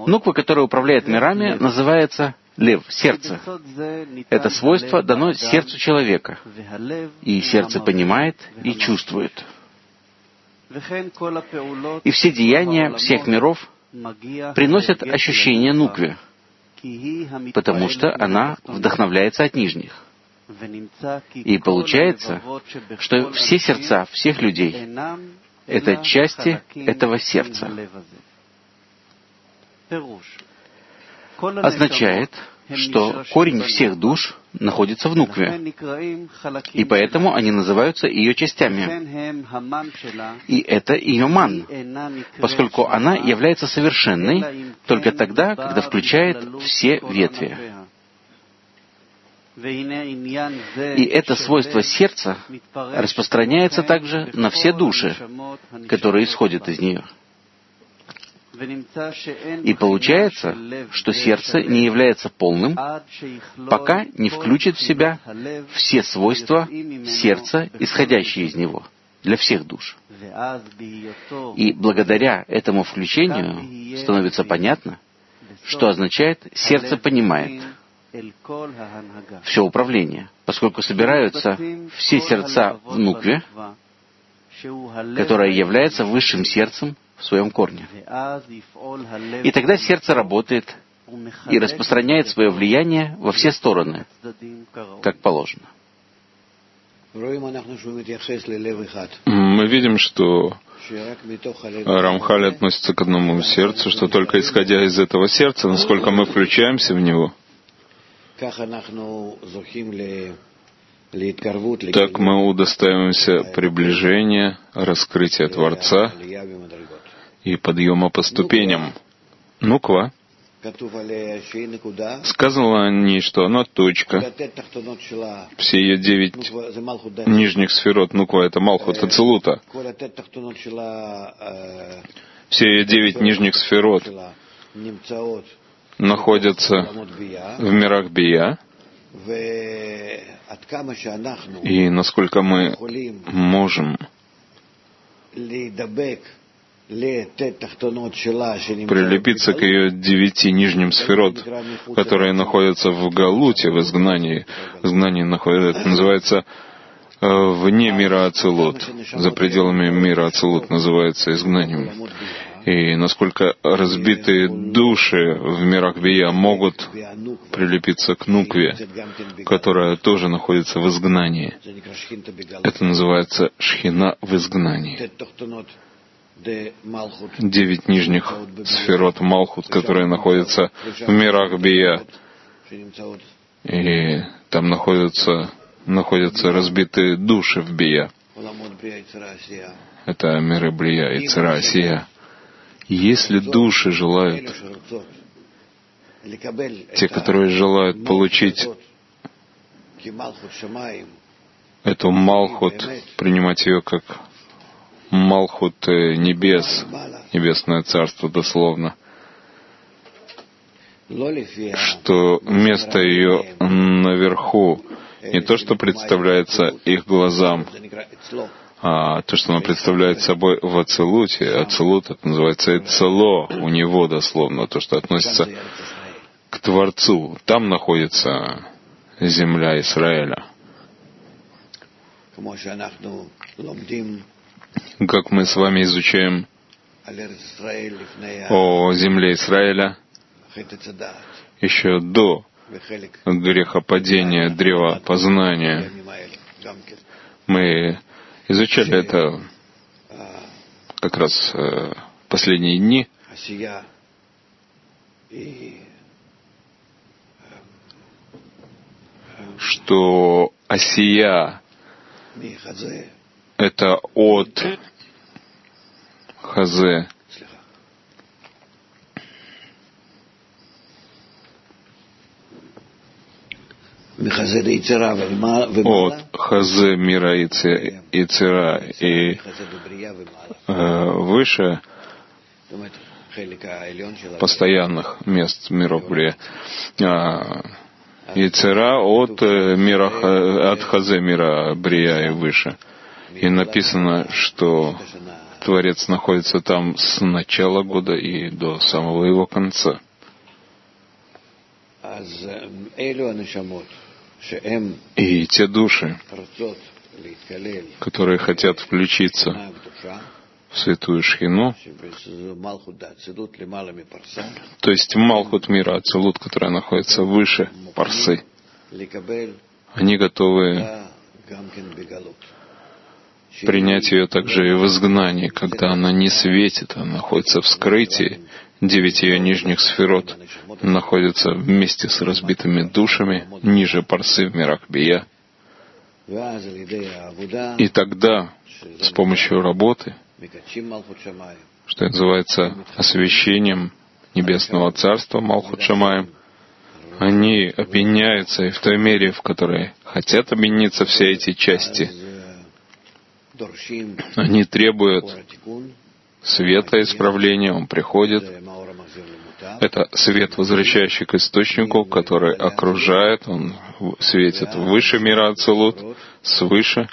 Нуква, которая управляет мирами, называется лев, сердце. Это свойство дано сердцу человека, и сердце понимает и чувствует. И все деяния всех миров приносят ощущение нукве, потому что она вдохновляется от нижних. И получается, что все сердца всех людей — это части этого сердца. Означает, что корень всех душ находится в нукве, и поэтому они называются ее частями. И это ее ман, поскольку она является совершенной только тогда, когда включает все ветви. И это свойство сердца распространяется также на все души, которые исходят из нее. И получается, что сердце не является полным, пока не включит в себя все свойства сердца, исходящие из него, для всех душ. И благодаря этому включению становится понятно, что означает «сердце понимает» все управление, поскольку собираются все сердца в нукве, которая является высшим сердцем в своем корне. И тогда сердце работает и распространяет свое влияние во все стороны, как положено. Мы видим, что Рамхаль относится к одному сердцу, что только исходя из этого сердца, насколько мы включаемся в него, так мы удостаиваемся приближения, раскрытия Творца и подъема по ступеням. Нуква, сказано о ней, что она точка. Все ее 9 нижних сферот Нуква — это Малхут Ацилута. Все ее 9 нижних сферот находятся в мирах Бия. И насколько мы можем прилепиться к ее 9 нижним сферот, которые находятся в Галуте, в изгнании. Изгнание находится, это называется вне мира Ацилут. За пределами мира Ацилут называется изгнанием. И насколько разбитые души в мирах Бия могут прилепиться к Нукве, которая тоже находится в изгнании. Это называется Шхина в изгнании. 9 нижних сферот Малхут, которые находятся в мирах Бия. И там находятся разбитые души в Бия. Это миры Брия и Цира Асия. Если души желают, те, которые желают получить эту Малхут, принимать ее как Малхут небес, небесное царство дословно, что место ее наверху, не то, что представляется их глазам, а то, что оно представляет собой в Ацилуте. Ацилут — это называется Эцело, у него дословно, то, что относится к Творцу. Там находится земля Израиля. Как мы с вами изучаем о земле Израиля еще до грехопадения, древа познания. Мы изучали это как раз последние дни. Что Асия — это от Хазе. От Хазе мира Ицера и выше постоянных мест миров Брия. Ицера от Хазе мира Брия и выше. И написано, что Творец находится там с начала года и до самого его конца. И те души, которые хотят включиться в святую шхину, то есть Малхут мира Ацилут, которая находится выше парсы, они готовы принять ее также и в изгнании, когда она не светит, она находится в скрытии. 9 ее нижних сферот находятся вместе с разбитыми душами ниже парсы в мирах Бия. И тогда с помощью работы, что называется освящением Небесного Царства Малхут Шамаим, они объединяются, и в той мере, в которой хотят объединиться все эти части, они требуют света исправления, он приходит. Это свет, возвращающий к источнику, который окружает, он светит выше мира Ацилут, свыше.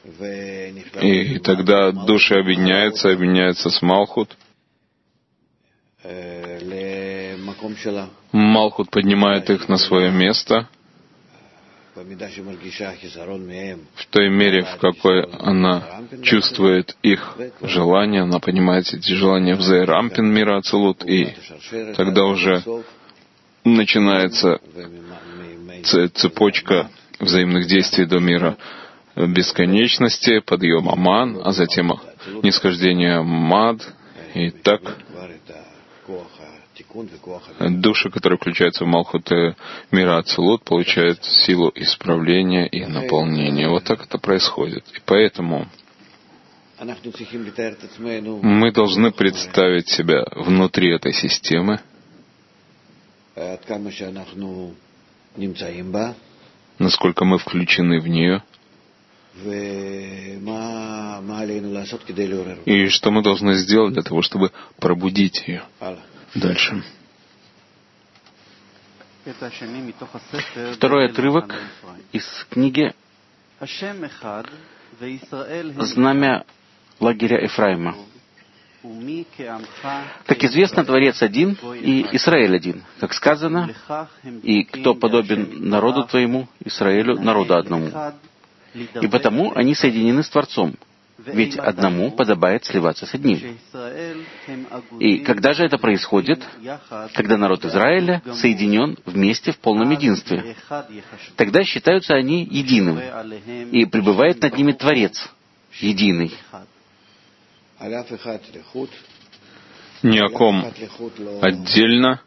И тогда души объединяются с Малхут. Малхут поднимает их на свое место в той мере, в какой она чувствует их желания, она понимает эти желания в Зейрампин мира Ацилут, и тогда уже начинается цепочка взаимных действий до мира бесконечности, подъем Аман, а затем нисхождение Мад, и так души, которые включаются в Малхут мира Ацилут, получают силу исправления и наполнения. Вот так это происходит. И поэтому мы должны представить себя внутри этой системы, насколько мы включены в нее, и что мы должны сделать для того, чтобы пробудить ее. Дальше. Второй отрывок из книги «Знамя лагеря Ефраима». Как известно, Творец один и Израиль один. Как сказано, «И кто подобен народу твоему, Израилю, народу одному». И потому они соединены с Творцом, ведь одному подобает сливаться с одним. И когда же это происходит? Когда народ Израиля соединен вместе в полном единстве. Тогда считаются они единым, и пребывает над ними Творец, единый. Ни о ком отдельно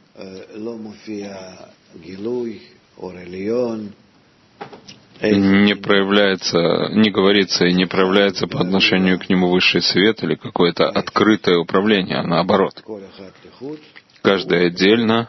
не проявляется, не говорится и не проявляется по отношению к нему высший свет или какое-то открытое управление, а наоборот. Каждый отдельно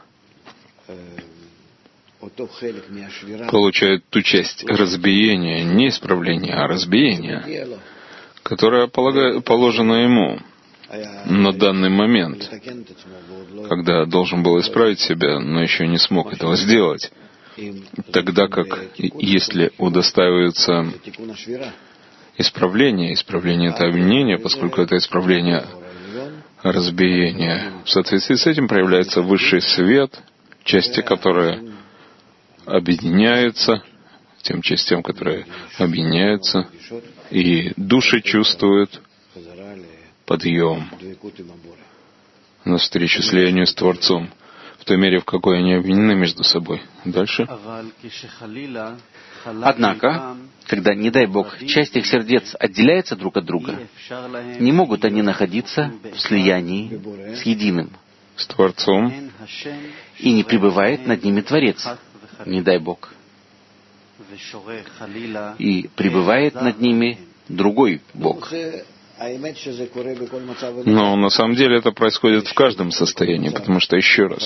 получает ту часть разбиения, не исправления, а разбиения, которая положена ему на данный момент, когда должен был исправить себя, но еще не смог этого сделать. Тогда как, если удостаиваются исправления — это обвинение, поскольку это исправление разбиения, в соответствии с этим проявляется высший свет, части, которые объединяются, тем частям, которые объединяются, и души чувствуют подъем навстречу слиянию с Творцом, в той мере, в какой они объединены между собой. Дальше. Однако, когда, не дай Бог, часть их сердец отделяется друг от друга, не могут они находиться в слиянии с единым, с Творцом, и не пребывает над ними Творец, не дай Бог. И пребывает над ними другой Бог. Но на самом деле это происходит в каждом состоянии, потому что, еще раз,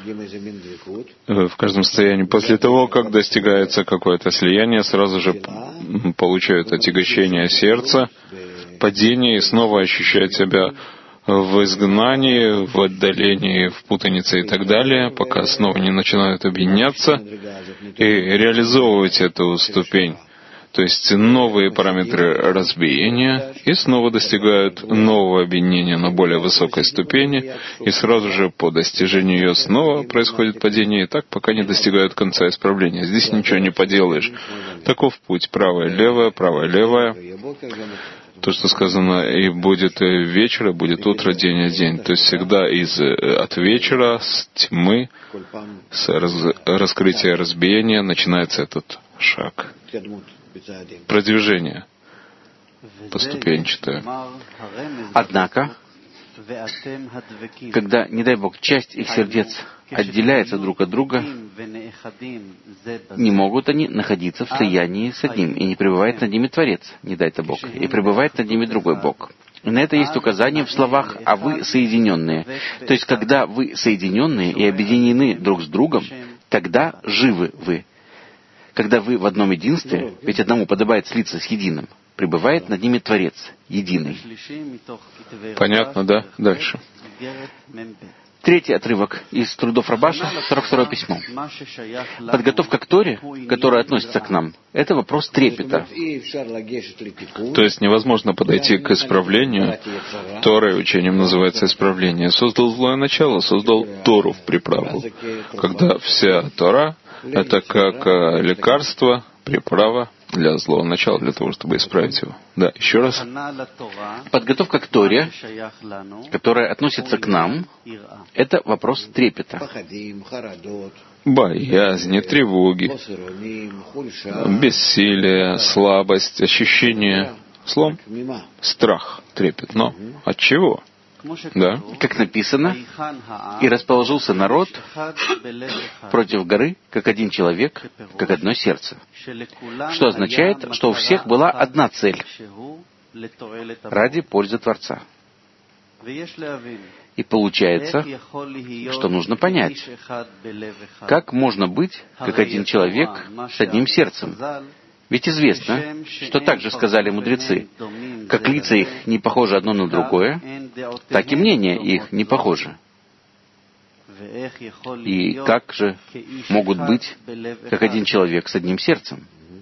в каждом состоянии, после того, как достигается какое-то слияние, сразу же получают отягощение сердца, падение и снова ощущают себя в изгнании, в отдалении, в путанице и так далее, пока снова не начинают объединяться и реализовывать эту ступень То есть новые параметры разбиения, и снова достигают нового объединения на более высокой ступени, и сразу же по достижению ее снова происходит падение, и так пока не достигают конца исправления. Здесь ничего не поделаешь. Таков путь. Правое, левое. То, что сказано, и будет вечер, и будет утро, день и день. То есть всегда от вечера, с тьмы, с раскрытия разбиения начинается этот шаг. Продвижение поступенчатое. Однако, когда, не дай Бог, часть их сердец отделяется друг от друга, не могут они находиться в слиянии с одним, и не пребывает над ними Творец, не дай-то Бог, и пребывает над ними другой Бог. И на это есть указание в словах «а вы соединенные». То есть, когда вы соединенные и объединены друг с другом, тогда живы вы. Когда вы в одном единстве, ведь одному подобает слиться с единым, пребывает над ними Творец, единый. Понятно, да? Дальше. Третий отрывок из трудов Рабаша, 42 письмо. Подготовка к Торе, которая относится к нам, это вопрос трепета. То есть невозможно подойти к исправлению. Торой учением называется исправление. Создал злое начало, создал Тору в приправу. Когда вся Тора — это как лекарство, приправа для злого начала, для того, чтобы исправить его. Да, еще раз. Подготовка к Торе, которая относится к нам, это вопрос трепета. Боязни, тревоги, бессилие, слабость, ощущение, словом, страх, трепет. Но от чего? Да. Как написано, «И расположился народ против горы, как один человек, как одно сердце». Что означает, что у всех была одна цель — ради пользы Творца. И получается, что нужно понять, как можно быть, как один человек, с одним сердцем. Ведь известно, что также сказали мудрецы, как лица их не похожи одно на другое, так и мнения их не похожи. И как же могут быть, как один человек с одним сердцем?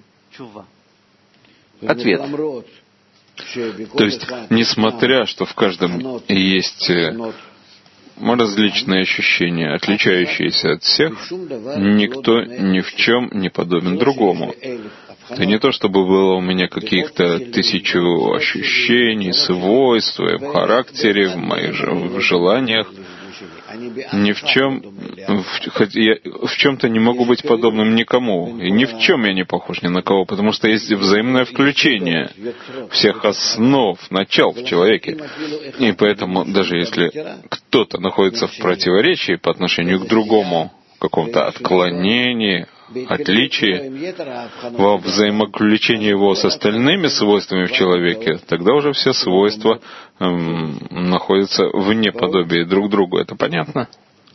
Ответ. То есть, несмотря, что в каждом есть различные ощущения, отличающиеся от всех, никто ни в чем не подобен другому. Это не то, чтобы было у меня каких-то 1000 ощущений, свойств, в характере, в моих желаниях. Ни в чем, в чем-то не могу быть подобным никому. И ни в чем я не похож ни на кого, потому что есть взаимное включение всех основ, начал в человеке. И поэтому, даже если кто-то находится в противоречии по отношению к другому, в каком-то отклонении, отличии, во взаимоключении его с остальными свойствами в человеке, тогда уже все свойства находятся вне подобия друг другу. Это понятно?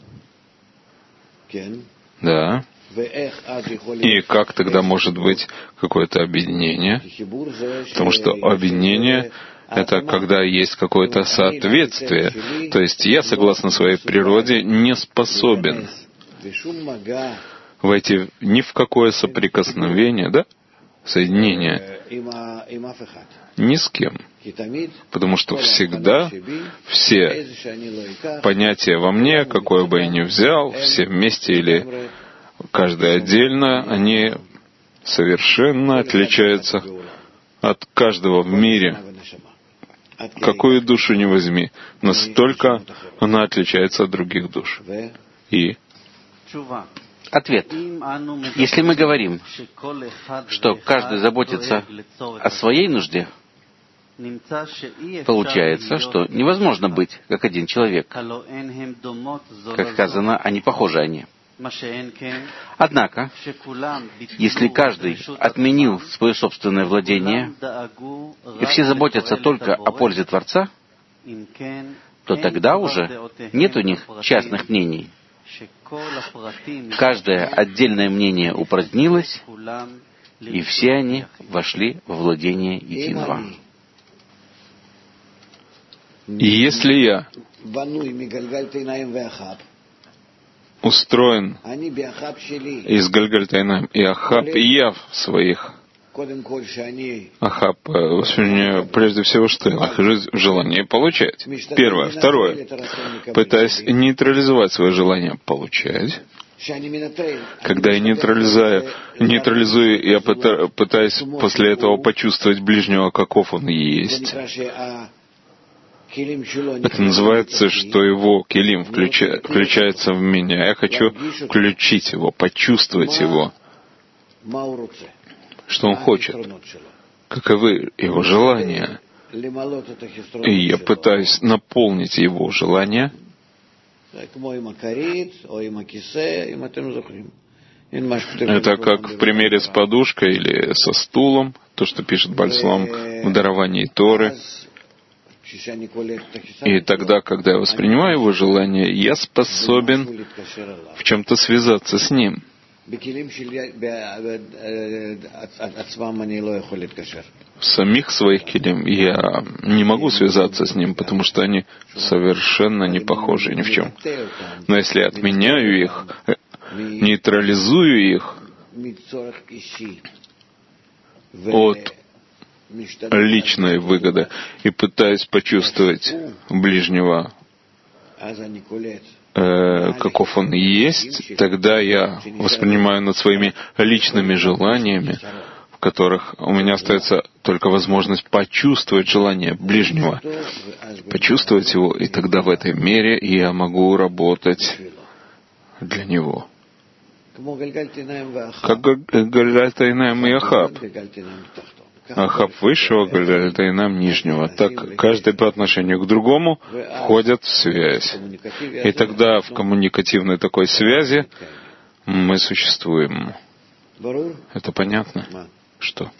Да. И как тогда может быть какое-то объединение? Потому что объединение — это когда есть какое-то соответствие. То есть я, согласно своей природе, не способен войти ни в какое соприкосновение, да, соединение ни с кем. Потому что всегда все понятия во мне, какое бы я ни взял, все вместе или каждый отдельно, они совершенно отличаются от каждого в мире. Какую душу ни возьми, настолько она отличается от других душ. И ответ. Если мы говорим, что каждый заботится о своей нужде, получается, что невозможно быть, как один человек. Как сказано, они похожи они. Однако, если каждый отменил свое собственное владение, и все заботятся только о пользе Творца, то тогда уже нет у них частных мнений. Каждое отдельное мнение упразднилось, и все они вошли во владение единого. И если я устроен из Гальгальтайнаим и Ахаб, и я в своих Ахаб воспринимаю прежде всего, что я нахожусь в желании получать. Первое. Второе. Пытаясь нейтрализовать свое желание получать. Когда я нейтрализую, я пытаюсь после этого почувствовать ближнего, каков он есть. Это называется, что его келим включается в меня. Я хочу включить его, почувствовать его, что он хочет, каковы его желания. И я пытаюсь наполнить его желания. Это как в примере с подушкой или со стулом, то, что пишет Бааль Сулам в даровании Торы. И тогда, когда я воспринимаю его желание, я способен в чем-то связаться с ним. В самих своих келим я не могу связаться с ним, потому что они совершенно не похожи ни в чем. Но если я отменяю их, нейтрализую их от личной выгоды и пытаюсь почувствовать ближнего, каков он есть, тогда я воспринимаю над своими личными желаниями, в которых у меня остается только возможность почувствовать желание ближнего, почувствовать его, и тогда в этой мере я могу работать для него. Как Гальгальтайнаем и Ахаб. Ахаб высшего, Гальгальтайнаем нижнего. Так каждый по отношению к другому входит в связь. И тогда в коммуникативной такой связи мы существуем. Это понятно? Что?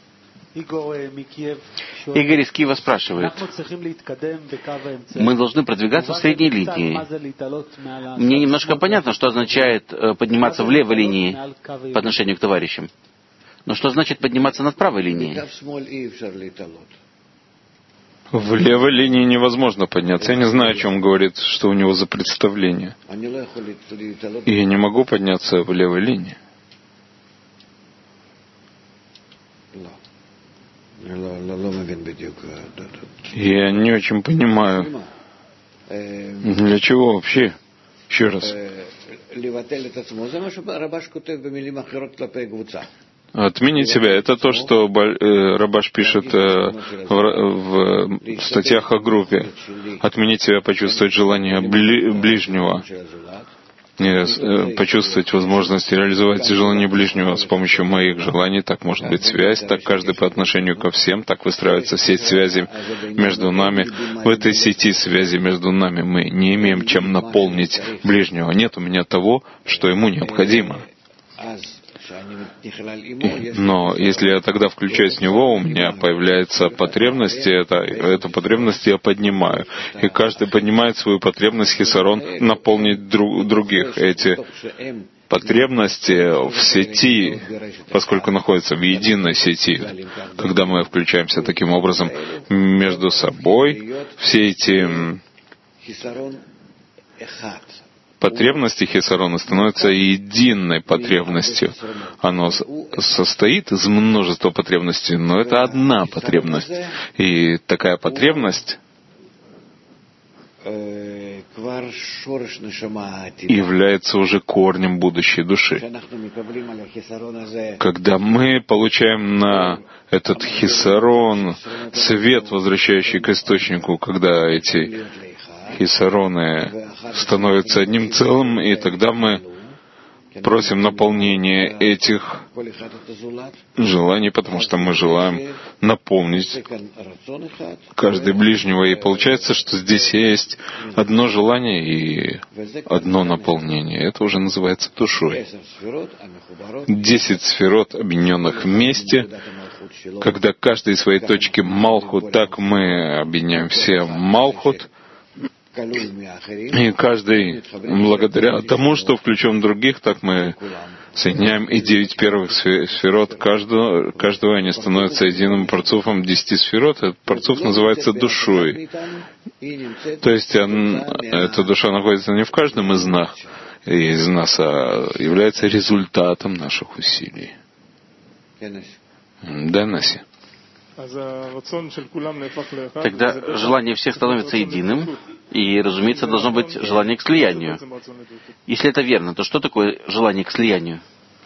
Игорь из Киева спрашивает: мы должны продвигаться в средней линии. Мне немножко понятно, что означает подниматься в левой линии по отношению к товарищам. Но что значит подниматься над правой линией? В левой линии невозможно подняться. Я не знаю, о чем говорит, что у него за представление. И я не могу подняться в левой линии. Я не очень понимаю, для чего вообще. Еще раз. Отменить себя. Это то, что Рабаш пишет в статьях о группе. Отменить себя, почувствовать желание ближнего. Почувствовать возможность реализовать желание ближнего с помощью моих желаний. Так может быть связь, так каждый по отношению ко всем, так выстраивается сеть связи между нами. В этой сети связи между нами мы не имеем чем наполнить ближнего. Нет у меня того, что ему необходимо. Но если я тогда включаюсь в него, у меня появляется потребность, и эту потребность я поднимаю. И каждый поднимает свою потребность хисарон наполнить других. Эти потребности в сети, поскольку находятся в единой сети, когда мы включаемся таким образом между собой, все эти потребности хисарона становятся единой потребностью. Оно состоит из множества потребностей, но это одна потребность. И такая потребность является уже корнем будущей души. Когда мы получаем на этот хисарон свет, возвращающий к источнику, когда эти хисароны становятся одним целым, и тогда мы просим наполнения этих желаний, потому что мы желаем наполнить каждый ближнего. И получается, что здесь есть одно желание и одно наполнение. Это уже называется душой. 10 сферот, объединенных вместе. Когда каждый из своей точки Малхут, так мы объединяем все Малхут. И каждый, благодаря тому, что включен в других, так мы соединяем и 9 первых сферот каждого, они становятся единым парцуфом 10 сферот. Этот парцуф называется душой. То есть эта душа находится не в каждом из нас, а является результатом наших усилий. Да, Наси. Тогда желание всех становится единым, и, разумеется, должно быть желание к слиянию. Если это верно, то что такое желание к слиянию?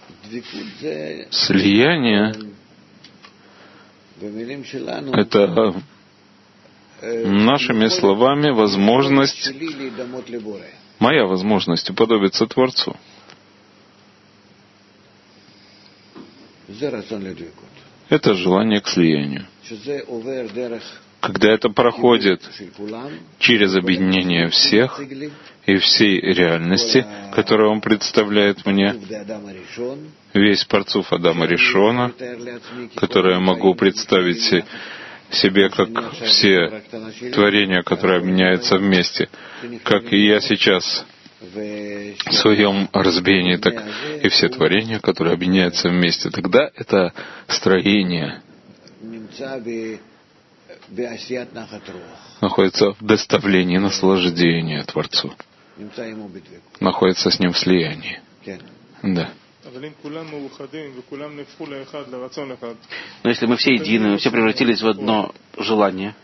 Слияние — это, нашими словами, возможность, моя возможность уподобиться Творцу. Это желание к слиянию. Когда это проходит через объединение всех и всей реальности, которую он представляет мне, весь парцуф Адама Ришона, который я могу представить себе как все творения, которые объединяются вместе, как и я сейчас в своем разбиении, так и все творения, которые объединяются вместе. Тогда это строение находится в доставлении наслаждения Творцу, находится с ним в слиянии. Да. Но если мы все едины, мы все превратились в одно желание,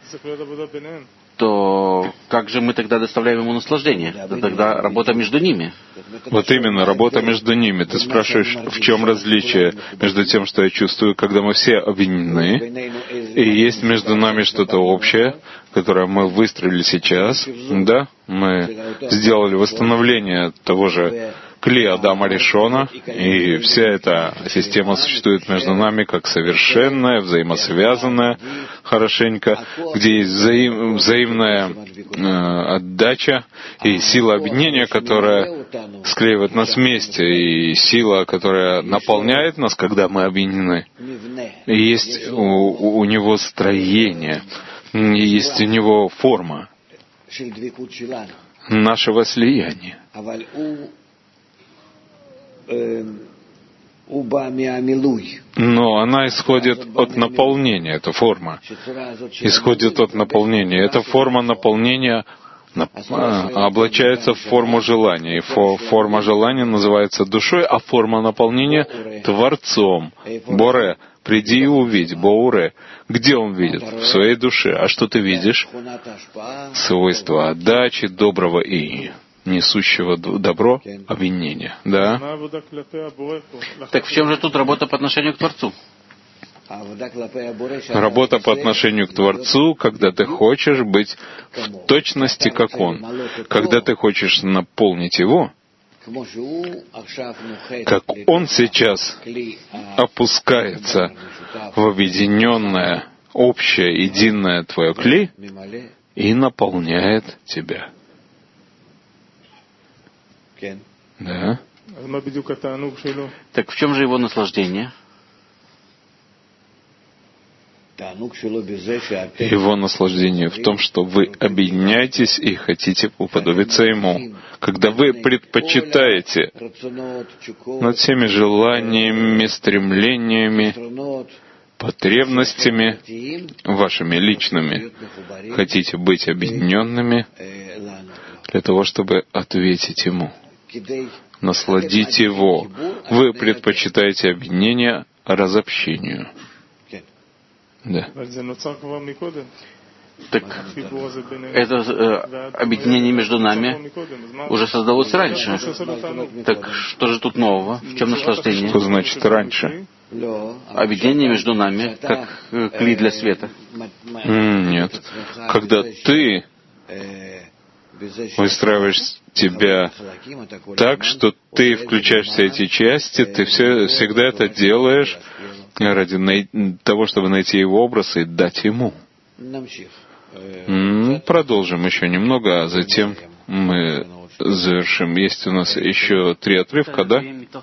то как же мы тогда доставляем ему наслаждение? Это тогда работа между ними. Вот именно, работа между ними. Ты спрашиваешь, в чем различие между тем, что я чувствую, когда мы все объединены, и есть между нами что-то общее, которое мы выстроили сейчас, да? Мы сделали восстановление того же Кли Адама Ришона, и вся эта система существует между нами как совершенная, взаимосвязанная, хорошенько, где есть взаимная отдача и сила объединения, которая склеивает нас вместе, и сила, которая наполняет нас, когда мы объединены. И есть у него строение, и есть у него форма нашего слияния. Но она исходит от наполнения, эта форма. Исходит от наполнения. Эта форма наполнения облачается в форму желания. И форма желания называется душой, а форма наполнения — Творцом. Боре. Приди и увидь. Боуре. Где он видит? В своей душе. А что ты видишь? Свойства отдачи, доброго и несущего добро, обвинения. Да? Так в чем же тут работа по отношению к Творцу? Работа по отношению к Творцу, когда ты хочешь быть в точности, как Он. Когда ты хочешь наполнить Его, как Он сейчас опускается в объединенное, общее, единое твое кли и наполняет тебя. Да. Так в чем же его наслаждение? Его наслаждение в том, что вы объединяетесь и хотите уподобиться Ему. Когда вы предпочитаете над всеми желаниями, стремлениями, потребностями вашими личными, хотите быть объединенными для того, чтобы ответить Ему, насладить Его. Вы предпочитаете объединение разобщению. Да. Так это объединение между нами уже создалось раньше. Так что же тут нового? В чем наслаждение? Что значит раньше? Объединение между нами, как кли для света. Нет. Когда ты выстраиваешь тебя так, что ты включаешь все эти части, ты всегда это делаешь ради того, чтобы найти его образ и дать ему. Продолжим еще немного, а затем мы завершим. Есть у нас еще 3 отрывка, да?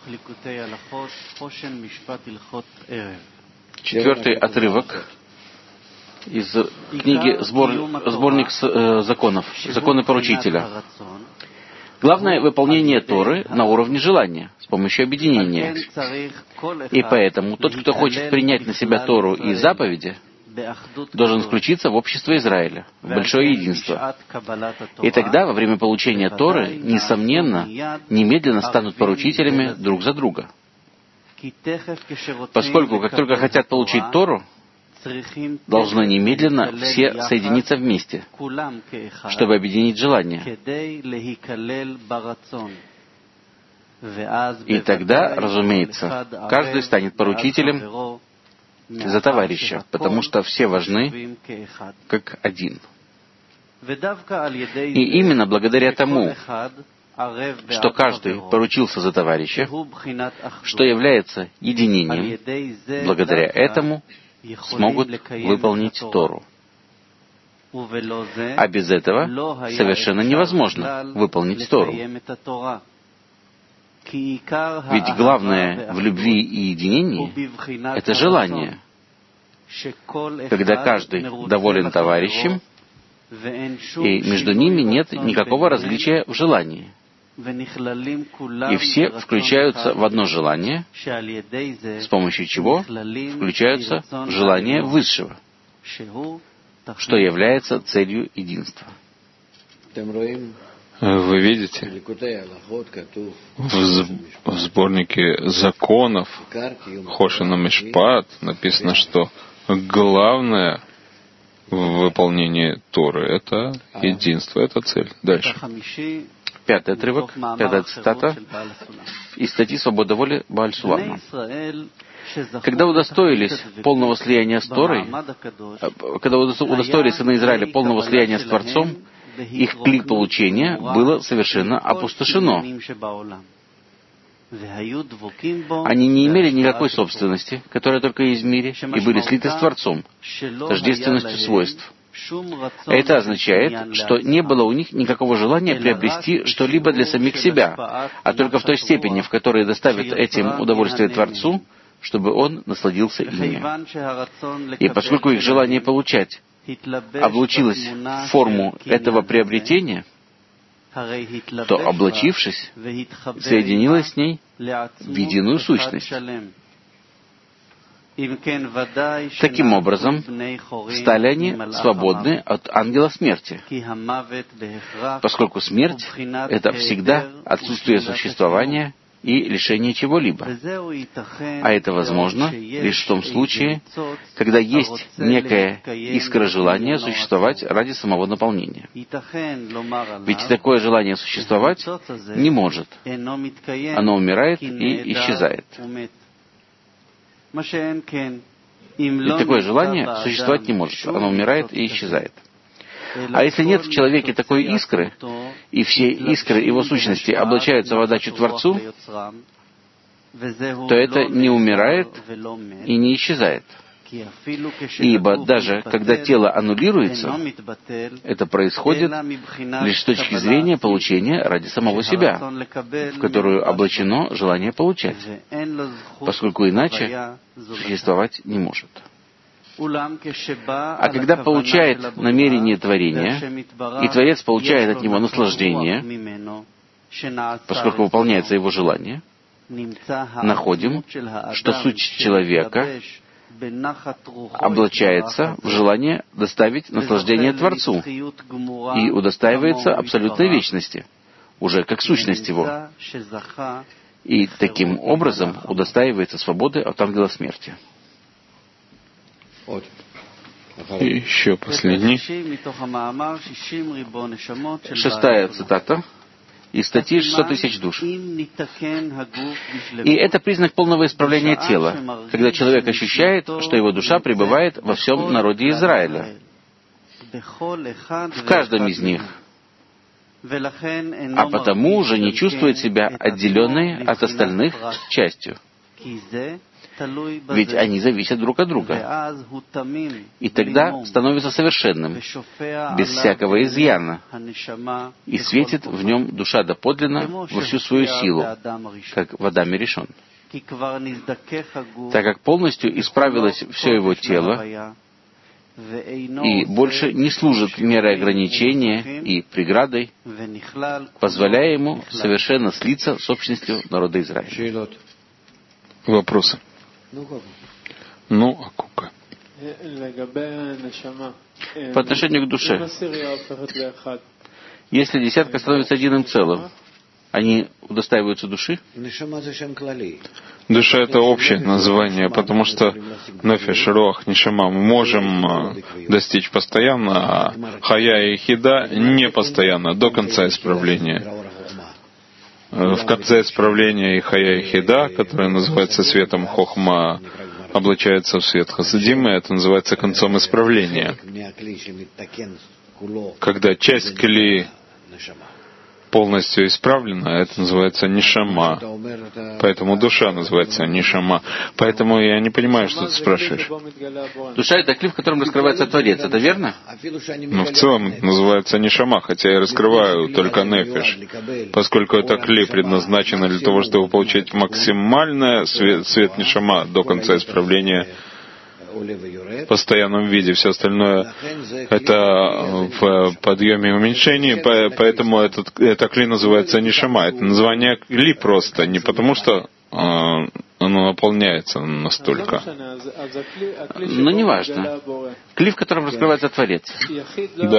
4-й отрывок из книги «Сборник законов», «Законы поручителя». Главное — выполнение Торы на уровне желания, с помощью объединения. И поэтому тот, кто хочет принять на себя Тору и заповеди, должен включиться в общество Израиля, в большое единство. И тогда, во время получения Торы, несомненно, немедленно станут поручителями друг за друга. Поскольку, как только хотят получить Тору, должны немедленно все соединиться вместе, чтобы объединить желание. И тогда, разумеется, каждый станет поручителем за товарища, потому что все важны как один. И именно благодаря тому, что каждый поручился за товарища, что является единением, благодаря этому смогут выполнить Тору. А без этого совершенно невозможно выполнить Тору. Ведь главное в любви и единении — это желание, когда каждый доволен товарищем, и между ними нет никакого различия в желании. И все включаются в одно желание, с помощью чего включаются в желание Высшего, что является целью единства. Вы видите, в сборнике законов Хошена Мишпат написано, что главное в выполнении Торы — это единство, это цель. Дальше. 5-й отрывок, 5-я цитата из статьи «Свобода воли» Бааль Сулама. Когда удостоились полного слияния с Торой, когда удостоились сыны Израиля полного слияния с Творцом, их клик получения было совершенно опустошено. Они не имели никакой собственности, которая только есть в мире, и были слиты с Творцом, тождественностью свойств. Это означает, что не было у них никакого желания приобрести что-либо для самих себя, а только в той степени, в которой доставит этим удовольствие Творцу, чтобы Он насладился ими. И поскольку их желание получать облачилось в форму этого приобретения, то, облачившись, соединилось с ней в единую сущность. Таким образом, стали они свободны от ангела смерти, поскольку смерть — это всегда отсутствие существования и лишение чего-либо. А это возможно лишь в том случае, когда есть некая искра желания существовать ради самого наполнения. Ведь такое желание существовать не может. Оно умирает и исчезает. Ведь такое желание существовать не может. Оно умирает и исчезает. А если нет в человеке такой искры, и все искры его сущности облачаются в отдачу Творцу, то это не умирает и не исчезает. Ибо даже когда тело аннулируется, это происходит лишь с точки зрения получения ради самого себя, в которую облачено желание получать, поскольку иначе существовать не может. А когда получает намерение творения, и Творец получает от него наслаждение, поскольку выполняется его желание, находим, что суть человека облачается в желание доставить наслаждение Творцу и удостаивается абсолютной вечности, уже как сущность его, и таким образом удостаивается свободы от ангела смерти. И еще последний. 6-я цитата из статьи 600 тысяч душ. И это признак полного исправления тела, когда человек ощущает, что его душа пребывает во всем народе Израиля, в каждом из них, а потому уже не чувствует себя отделенной от остальных частью. Ведь они зависят друг от друга. И тогда становится совершенным, без всякого изъяна, и светит в нем душа доподлинно во всю свою силу, как в Адаме Ришон. Так как полностью исправилось все его тело, и больше не служит мерой ограничения и преградой, позволяя ему совершенно слиться с общностью народа Израиля. Вопросы? Ну, а кука. По отношению к душе, если десятка становится единым целым, они удостаиваются души? Душа — это общее название, потому что нефеш, руах, нишама мы можем достичь постоянно, а хая и хида не постоянно, до конца исправления. В конце исправления и хая и хида, которое называется светом хохма, облачается в свет хасидим, и это называется концом исправления. Когда часть кли полностью исправлена, это называется нишама. Поэтому душа называется нишама. Поэтому я не понимаю, что ты спрашиваешь. Душа — это кли, в котором раскрывается Творец, это верно? Но в целом это называется нишама, хотя я раскрываю только нефеш, поскольку это кли предназначено для того, чтобы получить максимальный свет нишама до конца исправления в постоянном виде. Все остальное это в подъеме и уменьшении, поэтому это кли называется нишама. Это название кли просто, не потому что оно наполняется настолько. Но неважно. Кли, в котором раскрывается Творец. Да.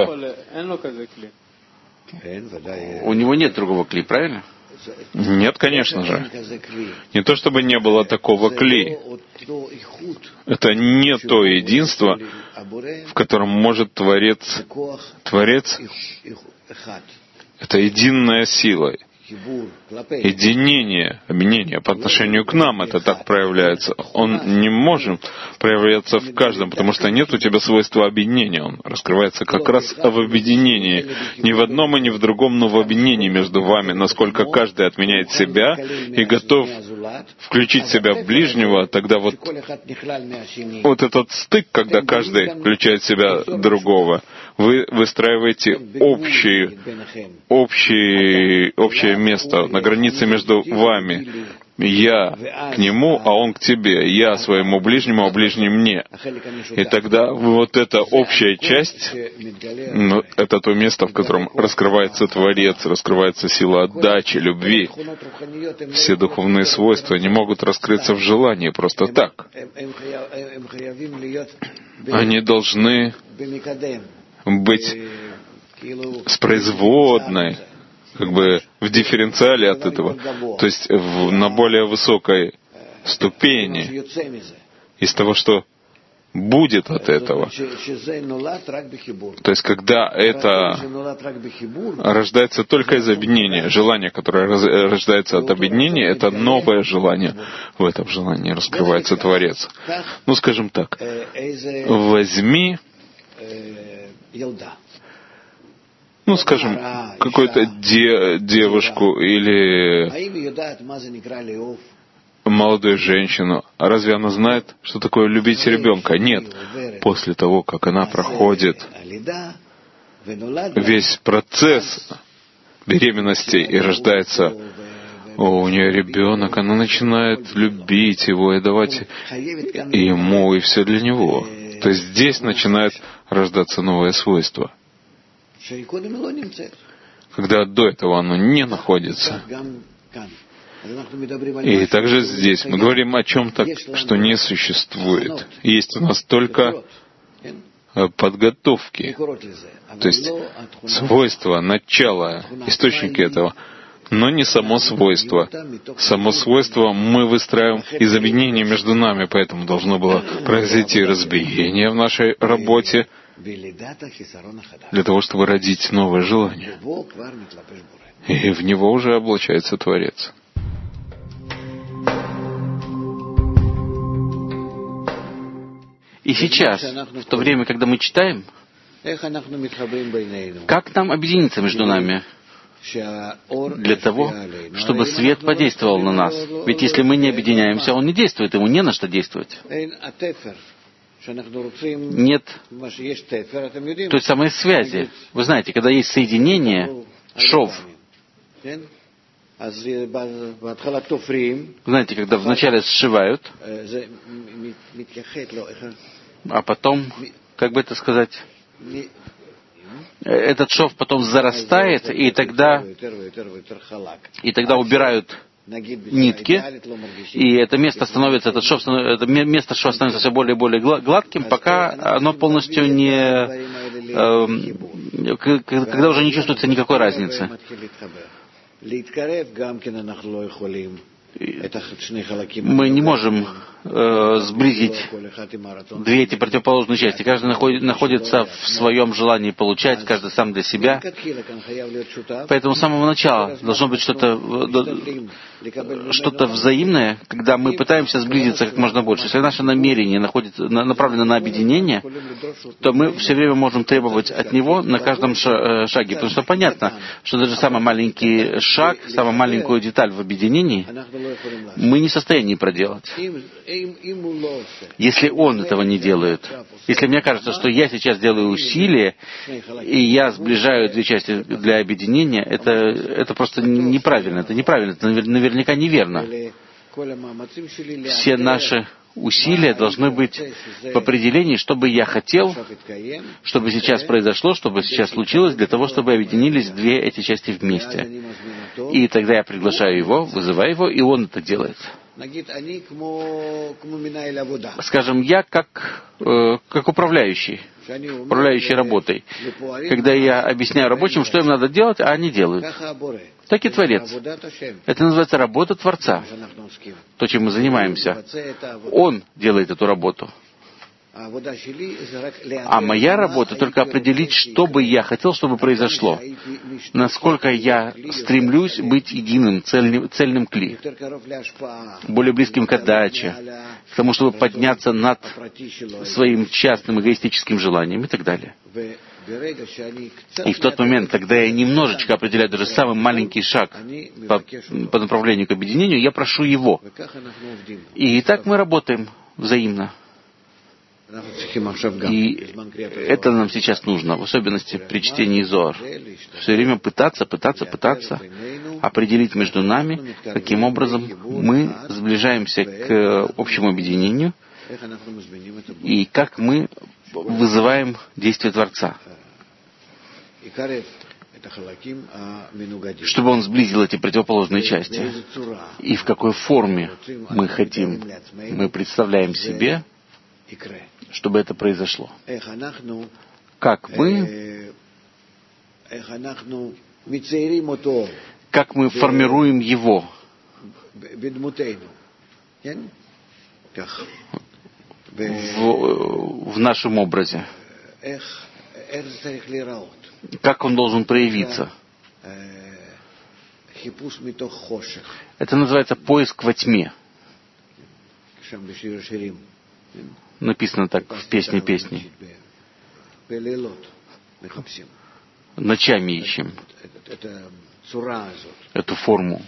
У него нет другого кли, правильно? Нет, конечно же. Не то чтобы не было такого кли. Это не то единство, в котором может Творец. Творец — это единая сила. Единение, объединение по отношению к нам это так проявляется. Он не может проявляться в каждом, потому что нет у тебя свойства объединения. Он раскрывается как раз в объединении. Не в одном и не в другом, но в объединении между вами. Насколько каждый отменяет себя и готов включить себя в ближнего, тогда вот этот стык, когда каждый включает в себя другого, вы выстраиваете общее место на границе между вами. Я к нему, а он к тебе. Я своему ближнему, а ближний мне. И тогда вот эта общая часть, это то место, в котором раскрывается Творец, раскрывается сила отдачи, любви. Все духовные свойства не могут раскрыться в желании просто так. Они должны быть с производной, как бы в дифференциале от этого, то есть на более высокой ступени из того, что будет от этого. То есть когда это рождается только из объединения, желание, которое рождается от объединения, это новое желание. В этом желании раскрывается Творец. Ну, скажем так, возьми, ну, скажем, какую-то девушку или молодую женщину. А разве она знает, что такое любить ребенка? Нет. После того, как она проходит весь процесс беременности и рождается у нее ребенок, она начинает любить его и давать ему, и все для него. То есть здесь начинает рождаться новое свойство, когда до этого оно не находится. И также здесь мы говорим о чем-то, что не существует. Есть у нас только подготовки, то есть свойства, начало, источники этого, но не само свойство. Само свойство мы выстраиваем из объединения между нами, поэтому должно было произойти разбиение в нашей работе, для того, чтобы родить новое желание. И в него уже облачается Творец. И сейчас, в то время, когда мы читаем, как нам объединиться между нами для того, чтобы свет подействовал на нас? Ведь если мы не объединяемся, он не действует, ему не на что действовать. Нет той самой связи. Вы знаете, когда есть соединение, шов. Знаете, когда вначале сшивают, а потом, как бы это сказать, этот шов потом зарастает, и тогда убирают нитки, и это место становится, это место шва становится все более и более гладким, пока оно полностью когда уже не чувствуется никакой разницы. Мы не можем сблизить две эти противоположные части. Каждый находится в своем желании получать, каждый сам для себя. Поэтому с самого начала должно быть что-то взаимное, когда мы пытаемся сблизиться как можно больше. Если наше намерение направлено на объединение, то мы все время можем требовать от него на каждом шаге. Потому что понятно, что даже самый маленький шаг, самую маленькую деталь в объединении мы не в состоянии проделать. Если он этого не делает, если мне кажется, что я сейчас делаю усилие, и я сближаю две части для объединения, это просто неправильно. Это неправильно, это наверняка неверно. Все наши усилия должны быть в определении, что бы я хотел, чтобы сейчас произошло, чтобы сейчас случилось, для того, чтобы объединились две эти части вместе. И тогда я приглашаю его, вызываю его, и он это делает. Скажем, я как управляющий работой. Когда я объясняю рабочим, что им надо делать, а они делают. Так и Творец. Это называется работа Творца. То, чем мы занимаемся. Он делает эту работу. А моя работа только определить, что бы я хотел, чтобы произошло. Насколько я стремлюсь быть единым, цельным кли. Более близким к отдаче. К тому, чтобы подняться над своим частным эгоистическим желанием и так далее. И в тот момент, когда я немножечко определяю даже самый маленький шаг по направлению к объединению, я прошу его. И так мы работаем взаимно. И это нам сейчас нужно, в особенности при чтении Зоар. Все время пытаться определить между нами, каким образом мы сближаемся к общему объединению и как мы вызываем действие Творца, чтобы он сблизил эти противоположные части. И в какой форме мы хотим, мы представляем себе, чтобы это произошло. Как мы формируем его в нашем образе. Как он должен проявиться. Это называется поиск во тьме. Написано так в «Песне песней». Ночами ищем эту форму.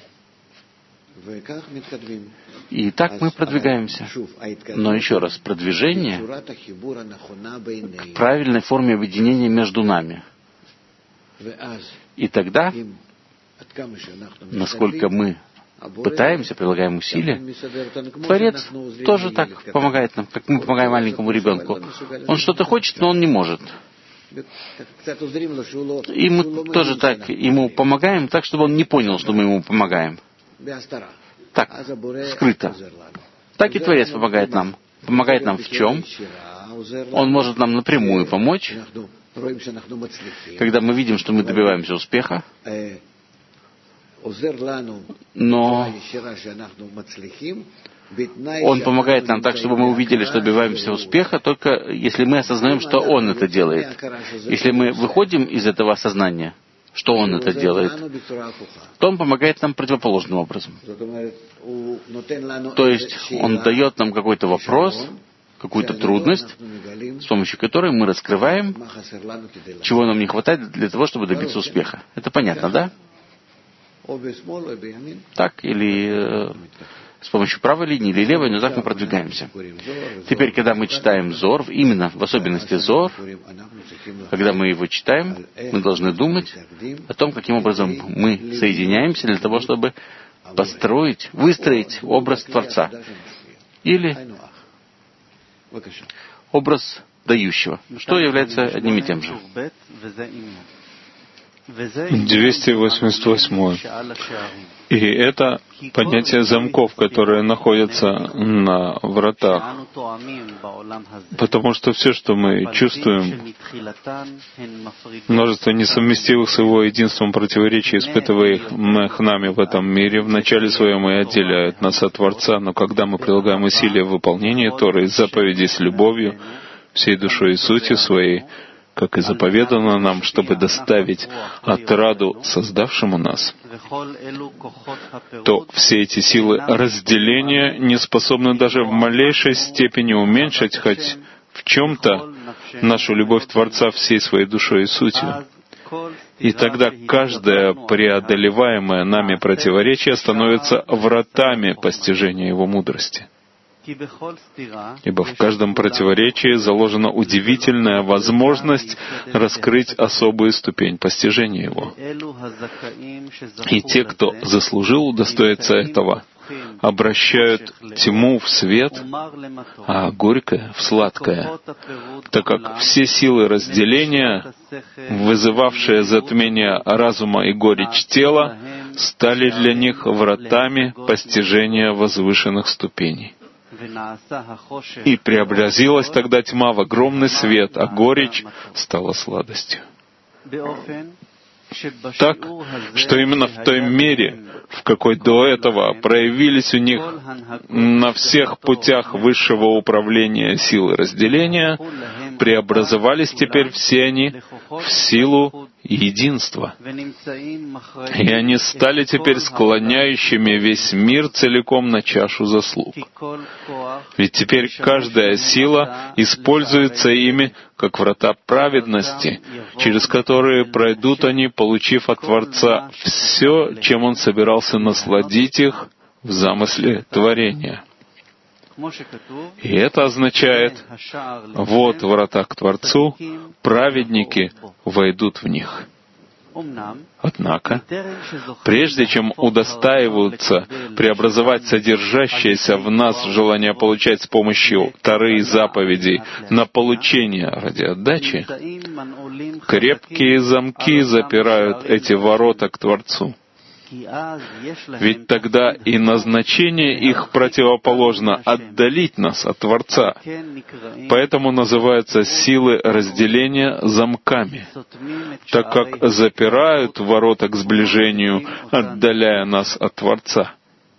И так мы продвигаемся. Но еще раз, продвижение к правильной форме объединения между нами. И тогда, насколько мы пытаемся, прилагаем усилия, Творец тоже так помогает нам, как мы помогаем маленькому ребенку. Он что-то хочет, но он не может. И мы тоже так ему помогаем, так, чтобы он не понял, что мы ему помогаем. Так, скрыто. Так и Творец помогает нам. Помогает нам в чем? Он может нам напрямую помочь, когда мы видим, что мы добиваемся успеха, но он помогает нам так, чтобы мы увидели, что добиваемся успеха, только если мы осознаем, что он это делает. Если мы выходим из этого осознания, что он это делает, то он помогает нам противоположным образом. То есть он дает нам какой-то вопрос, какую-то трудность, с помощью которой мы раскрываем, чего нам не хватает для того, чтобы добиться успеха. Это понятно, да? Так, или с помощью правой линии, или левой, но так мы продвигаемся. Теперь, когда мы читаем Зоар, именно в особенности Зоар, когда мы его читаем, мы должны думать о том, каким образом мы соединяемся для того, чтобы выстроить образ Творца. Или образ дающего, что является одним и тем же. 288. И это понятие замков, которые находятся на вратах. Потому что все, что мы чувствуем, множество несовместимых с Его единством противоречий, испытывая их нами в этом мире, в начале своем и отделяют нас от Творца, но когда мы прилагаем усилия в выполнении Торы и заповедей с любовью, всей душой и сутью своей, как и заповедано нам, чтобы доставить отраду создавшему нас, то все эти силы разделения не способны даже в малейшей степени уменьшить хоть в чем-то нашу любовь Творца всей своей душой и сутью. И тогда каждое преодолеваемое нами противоречие становится вратами постижения Его мудрости. Ибо в каждом противоречии заложена удивительная возможность раскрыть особую ступень постижения Его. И те, кто заслужил удостоиться этого, обращают тьму в свет, а горькое в сладкое, так как все силы разделения, вызывавшие затмение разума и горечь тела, стали для них вратами постижения возвышенных ступеней. И преобразилась тогда тьма в огромный свет, а горечь стала сладостью. Так, что именно в той мере, в какой до этого проявились у них на всех путях высшего управления силы разделения, преобразовались теперь все они в силу единства. И они стали теперь склоняющими весь мир целиком на чашу заслуг. Ведь теперь каждая сила используется ими как врата праведности, через которые пройдут они, получив от Творца все, чем Он собирался насладить их в замысле творения. И это означает, вот врата к Творцу, праведники войдут в них. Однако, прежде чем удостаиваются преобразовать содержащееся в нас желание получать с помощью Торы и заповедей на получение ради отдачи, крепкие замки запирают эти ворота к Творцу. Ведь тогда и назначение их противоположно — отдалить нас от Творца. Поэтому называются силы разделения замками, так как запирают ворота к сближению, отдаляя нас от Творца.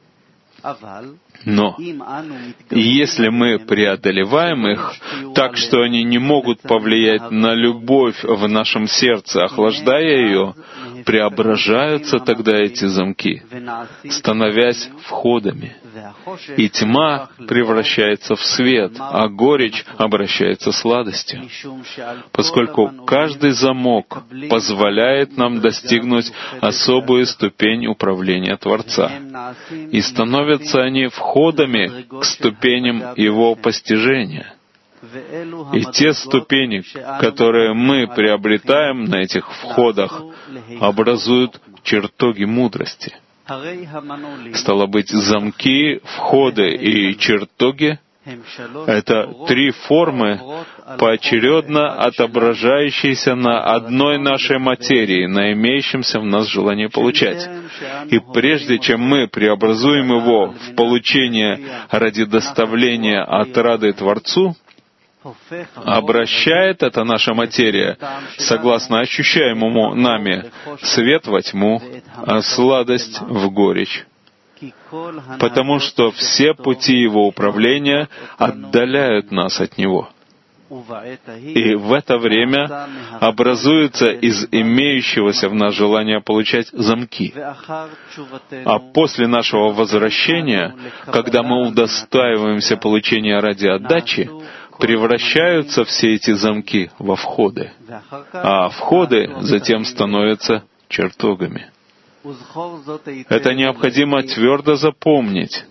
Но если мы преодолеваем их так, что они не могут повлиять на любовь в нашем сердце, охлаждая ее, преображаются тогда эти замки, становясь входами. И тьма превращается в свет, а горечь обращается сладостью. Поскольку каждый замок позволяет нам достигнуть особую ступень управления Творца. И становятся они входами к ступеням Его постижения. И те ступени, которые мы приобретаем на этих входах, образуют чертоги мудрости. Стало быть, замки, входы и чертоги — это три формы, поочередно отображающиеся на одной нашей материи, на имеющемся в нас желании получать. И прежде чем мы преобразуем его в получение ради доставления отрады Творцу, обращает эта наша материя, согласно ощущаемому нами, свет во тьму, а сладость в горечь. Потому что все пути его управления отдаляют нас от него. И в это время образуются из имеющегося в нас желания получать замки. А после нашего возвращения, когда мы удостаиваемся получения ради отдачи, превращаются все эти замки во входы, а входы затем становятся чертогами. Это необходимо твердо запомнить.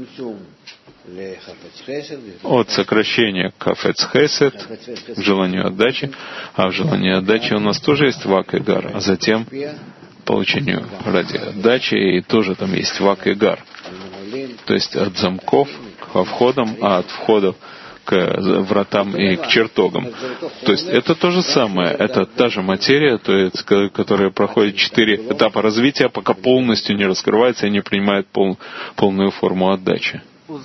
От сокращения к хафец хесед, к желанию отдачи, а в желании отдачи у нас тоже есть вак и гар, а затем получению ради отдачи, и тоже там есть вак и гар. То есть от замков к входам, а от входов к вратам и к чертогам. То есть это то же самое, это та же материя, то есть, которая проходит 4 этапа развития, пока полностью не раскрывается и не принимает полную форму отдачи.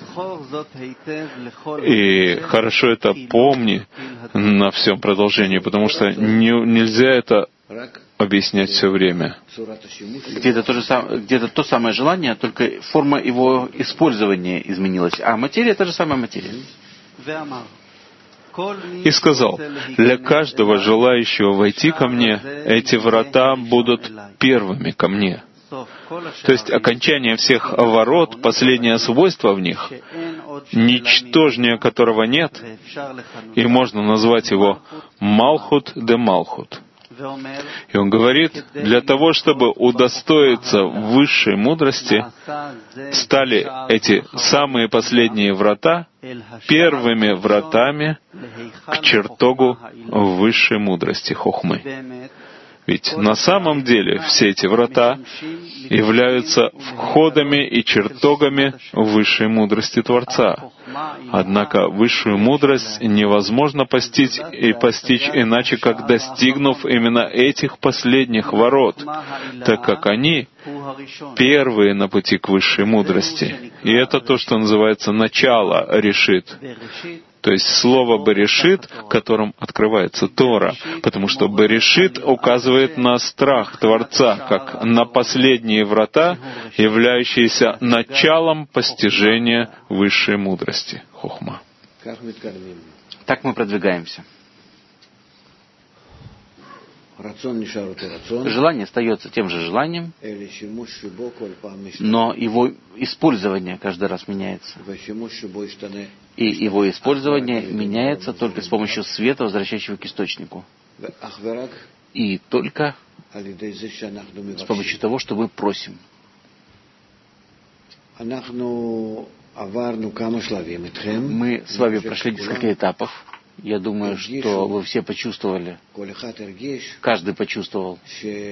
И хорошо это помни на всем продолжении, потому что нельзя это объяснять все время. Где-то то самое желание, только форма его использования изменилась, а материя та же самая материя. И сказал: для каждого желающего войти ко мне, эти врата будут первыми ко мне. То есть окончание всех ворот, последнее свойство в них, ничтожнее которого нет, и можно назвать его Малхут де Малхут. И он говорит, для того, чтобы удостоиться высшей мудрости, стали эти самые последние врата первыми вратами к чертогу высшей мудрости, хохмы. Ведь на самом деле все эти врата являются входами и чертогами высшей мудрости Творца. Однако высшую мудрость невозможно постичь иначе, как достигнув именно этих последних ворот, так как они первые на пути к высшей мудрости. И это то, что называется начало решит. То есть слово «берешит», которым открывается Тора, потому что «берешит» указывает на страх Творца, как на последние врата, являющиеся началом постижения высшей мудрости, хохма. Так мы продвигаемся. Желание остается тем же желанием, но его использование каждый раз меняется. И его использование меняется только с помощью света, возвращающего к источнику. И только с помощью того, что мы просим. Мы с вами прошли несколько этапов. Я думаю, что вы все почувствовали, каждый почувствовал,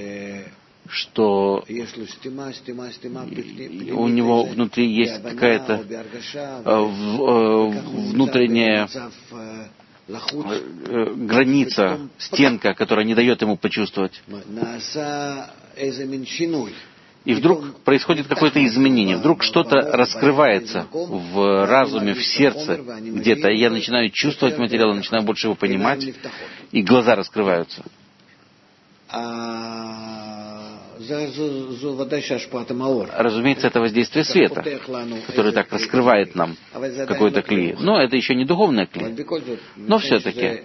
что у него внутри есть какая-то внутренняя граница, стенка, которая не дает ему почувствовать. И вдруг происходит какое-то изменение, вдруг что-то раскрывается в разуме, в сердце где-то, и я начинаю чувствовать материал, начинаю больше его понимать, и глаза раскрываются. Разумеется, это воздействие света, которое так раскрывает нам какой-то кли. Но это еще не духовное кли. Но все-таки,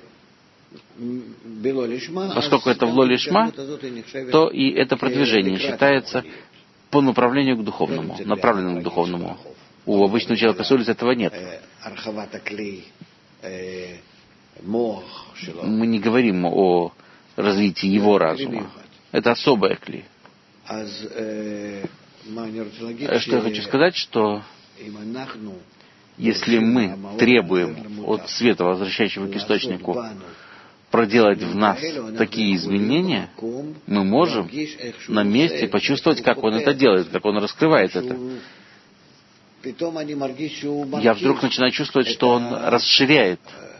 поскольку это в ло-лишма, то и это продвижение считается по направлению к духовному, направленному к духовному. У обычного человека с улицы этого нет. Мы не говорим о развитии его разума. Это особая кли. Что я хочу сказать, что если мы требуем от света, возвращающего к источнику, проделать в нас такие изменения, мы можем на месте почувствовать, как он это делает, как он раскрывает это. Я вдруг начинаю чувствовать, что он расширяет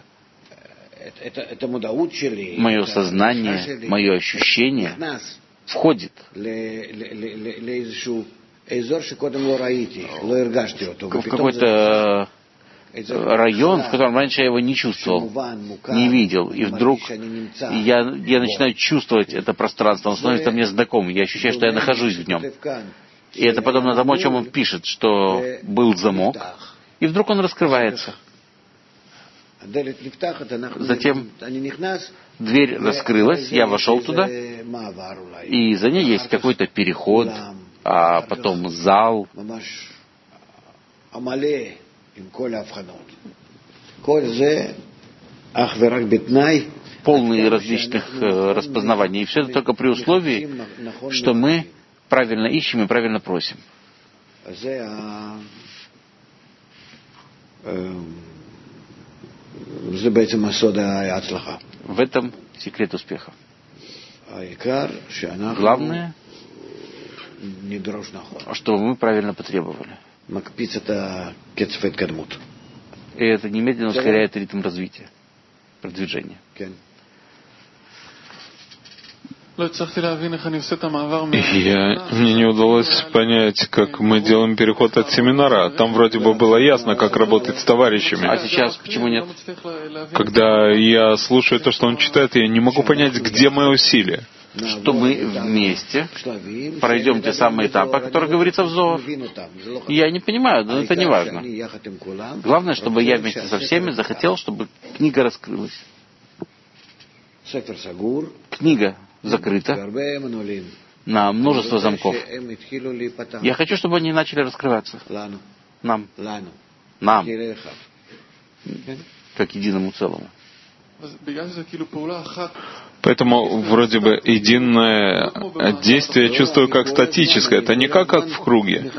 мое сознание, мое ощущение, входит в какой-то район, в котором раньше я его не чувствовал, не видел. И вдруг я начинаю чувствовать это пространство, оно становится мне знакомым. Я ощущаю, что я нахожусь в нем. И это подобно тому, о чем он пишет, что был замок, и вдруг он раскрывается. Затем дверь раскрылась, я вошел туда, и за ней есть какой-то переход, а потом зал. Полный различных распознаваний. И все это только при условии, что мы правильно ищем и правильно просим. В этом секрет успеха. Главное, чтобы мы правильно потребовали. И это немедленно ускоряет ритм развития, продвижения. Мне не удалось понять, как мы делаем переход от семинара. Там вроде бы было ясно, как работать с товарищами. А сейчас почему нет? Когда я слушаю то, что он читает, я не могу понять, где мои усилия. Что мы вместе пройдем те самые этапы, о которых говорится в Зоар. Я не понимаю, но это не важно. Главное, чтобы я вместе со всеми захотел, чтобы книга раскрылась. Книга закрыта на множество замков. Я хочу, чтобы они начали раскрываться. Нам. Как единому целому. Поэтому вроде бы единое действие я чувствую как статическое. Это не как в круге.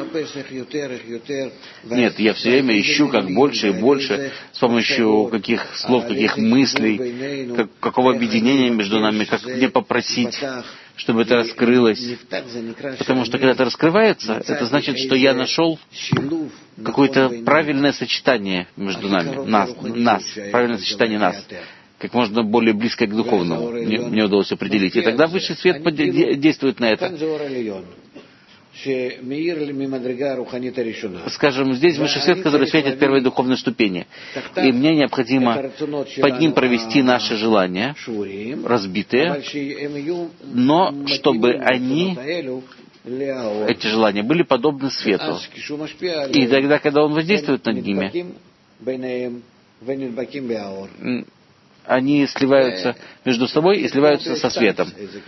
Нет, я все время ищу как больше и больше, с помощью каких слов, каких мыслей, какого объединения между нами, как мне попросить, чтобы это раскрылось. Потому что когда это раскрывается, это значит, что я нашел какое-то правильное сочетание между нами, нас, правильное сочетание нас, как можно более близко к духовному. Мне удалось определить. И тогда высший свет действует на это. Скажем, здесь высший свет, который светит первой духовной ступени. И мне необходимо под ним провести наши желания, разбитые, но чтобы они, эти желания, были подобны свету. И тогда, когда он воздействует над ними, они сливаются между собой и сливаются со светом.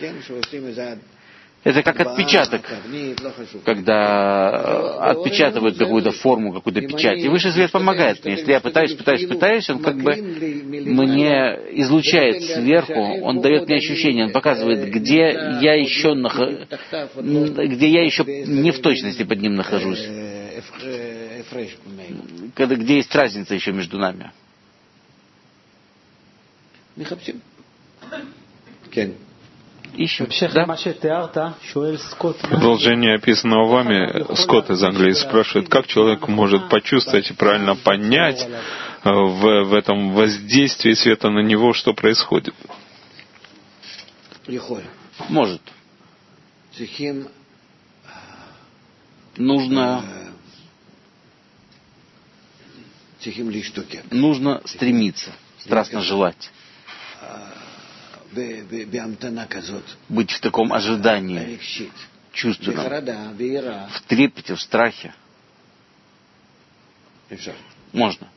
Это как отпечаток, когда отпечатывают какую-то форму, какую-то печать. И высший свет помогает мне. Если я пытаюсь, он как бы мне излучает сверху, он дает мне ощущение, он показывает, где я еще не в точности под ним нахожусь, где есть разница еще между нами. Ищем. Да? Продолжение описанного вами, Скотт из Англии спрашивает, как человек может почувствовать и правильно понять в этом воздействии света на него, что происходит? Может. Нужно стремиться, страстно желать. Быть в таком ожидании чувственном, в трепете, в страхе. Можно.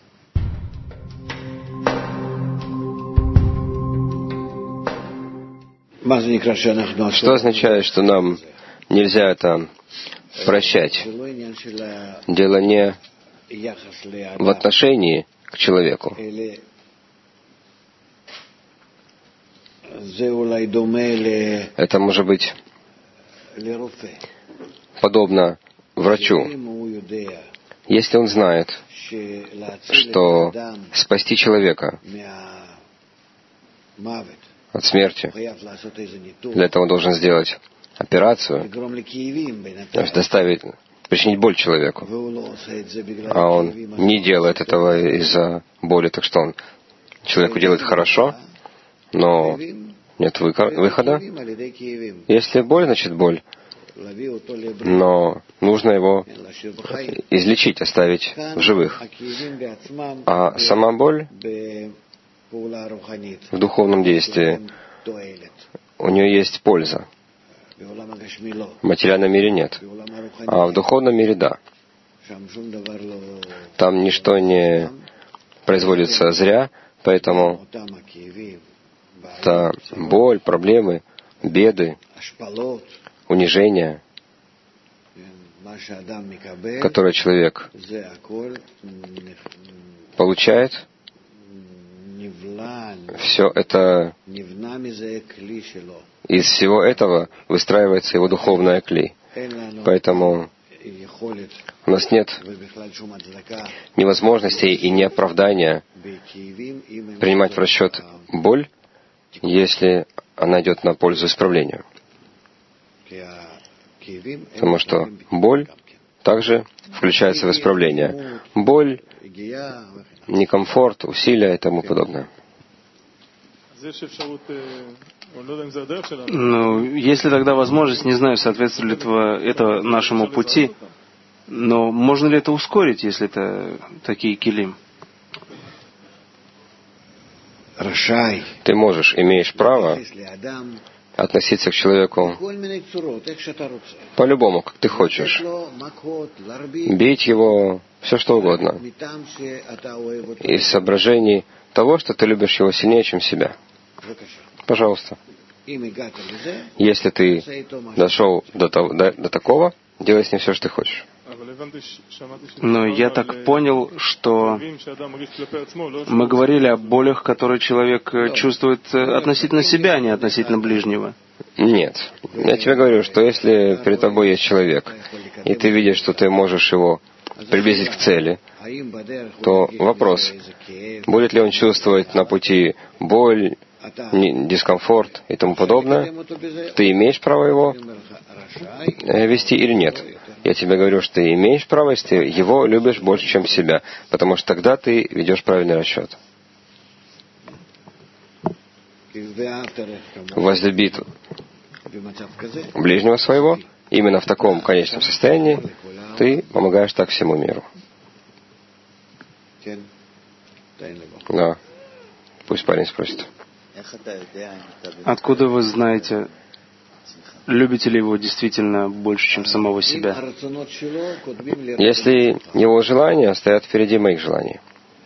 Что означает, что нам нельзя это прощать? Дело не в отношении к человеку. Это может быть подобно врачу. Если он знает, что спасти человека от смерти, для этого он должен сделать операцию, причинить боль человеку, а он не делает этого из-за боли, так что он человеку делает хорошо, но нет выхода. Если боль, значит боль. Но нужно его излечить, оставить в живых. А сама боль в духовном действии, у нее есть польза. В материальном мире нет. А в духовном мире да. Там ничто не производится зря, поэтому та боль, проблемы, беды, унижения, которые человек получает, все это, из всего этого выстраивается его духовная кли. Поэтому у нас нет ни возможностей и ни оправдания принимать в расчет боль, если она идет на пользу исправлению. Потому что боль также включается в исправление. Боль некомфорт, усилия и тому подобное. Ну, если тогда возможность, не знаю, соответствует ли это нашему пути, но можно ли это ускорить, если это такие килим? Ты можешь, имеешь право относиться к человеку по-любому, как ты хочешь. Бить его, все что угодно. Из соображений того, что ты любишь его сильнее, чем себя. Пожалуйста. Если ты дошел до такого, делай с ним все, что ты хочешь. Но я так понял, что мы говорили о болях, которые человек чувствует относительно себя, а не относительно ближнего. Нет. Я тебе говорю, что если перед тобой есть человек, и ты видишь, что ты можешь его приблизить к цели, то вопрос, будет ли он чувствовать на пути боль, дискомфорт и тому подобное, ты имеешь право его вести или нет? Я тебе говорю, что ты имеешь право, если ты его любишь больше, чем себя, потому что тогда ты ведешь правильный расчет. Возлюбит ближнего своего, именно в таком конечном состоянии, ты помогаешь так всему миру. Да. Пусть парень спросит. Откуда вы знаете, любите ли его действительно больше, чем самого себя? Если его желания стоят впереди моих желаний,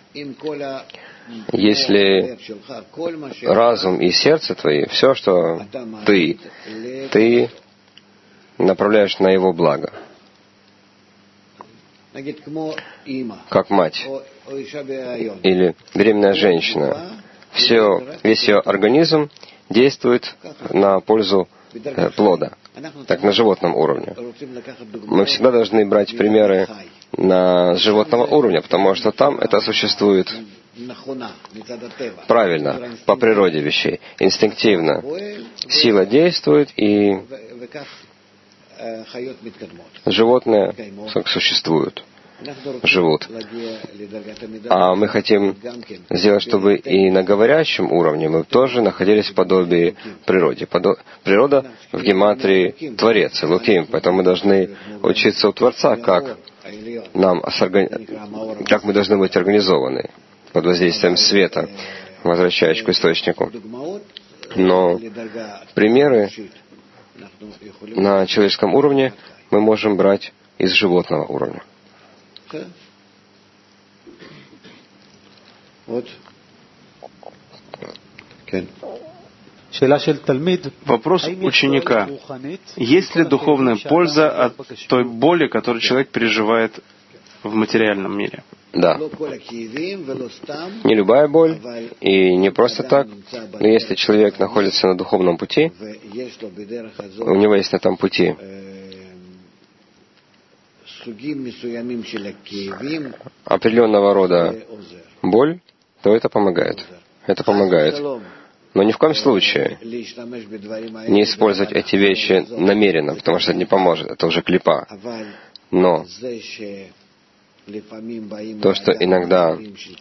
если разум и сердце твои, все, что ты направляешь на его благо, как мать или беременная женщина, весь ее организм действует на пользу плода, так на животном уровне. Мы всегда должны брать примеры на животного уровня, потому что там это существует правильно, по природе вещей, инстинктивно. Сила действует, и животные существуют, живут. А мы хотим сделать, чтобы и на говорящем уровне мы тоже находились в подобии природе. Природа в гематрии Творец, Элоким, поэтому мы должны учиться у Творца, как мы должны быть организованы под воздействием света, возвращаясь к источнику. Но примеры на человеческом уровне мы можем брать из животного уровня. Вопрос ученика. Есть ли духовная польза от той боли, которую человек переживает в материальном мире? Да. Не любая боль, и не просто так, но если человек находится на духовном пути, у него есть на этом пути определенного рода боль, то это помогает. Это помогает. Но ни в коем случае не использовать эти вещи намеренно, потому что это не поможет, это уже клипа. Но то, что иногда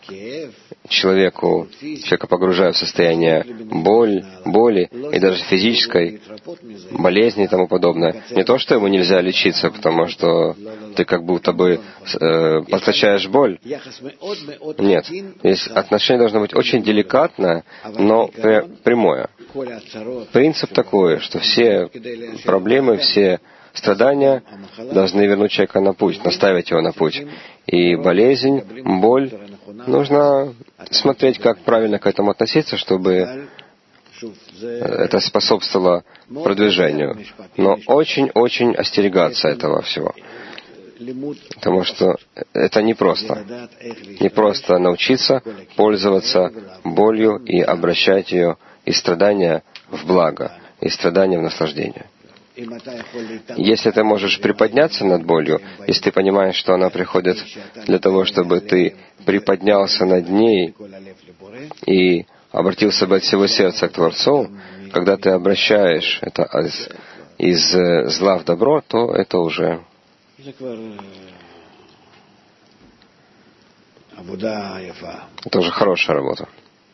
человека погружают в состояние боли и даже физической болезни и тому подобное, не то, что ему нельзя лечиться, потому что ты как будто бы подкачаешь боль. Нет. Здесь отношение должно быть очень деликатное, но прямое. Принцип такой, что все проблемы, все страдания должны вернуть человека на путь, наставить его на путь. И болезнь, боль, нужно смотреть, как правильно к этому относиться, чтобы это способствовало продвижению. Но очень-очень остерегаться этого всего. Потому что это непросто. Непросто научиться пользоваться болью и обращать ее из страдания в благо, из страдания в наслаждение. Если ты можешь приподняться над болью, если ты понимаешь, что она приходит для того, чтобы ты приподнялся над ней и обратился бы от всего сердца к Творцу, когда ты обращаешь это из зла в добро, то это уже Это уже хорошая работа.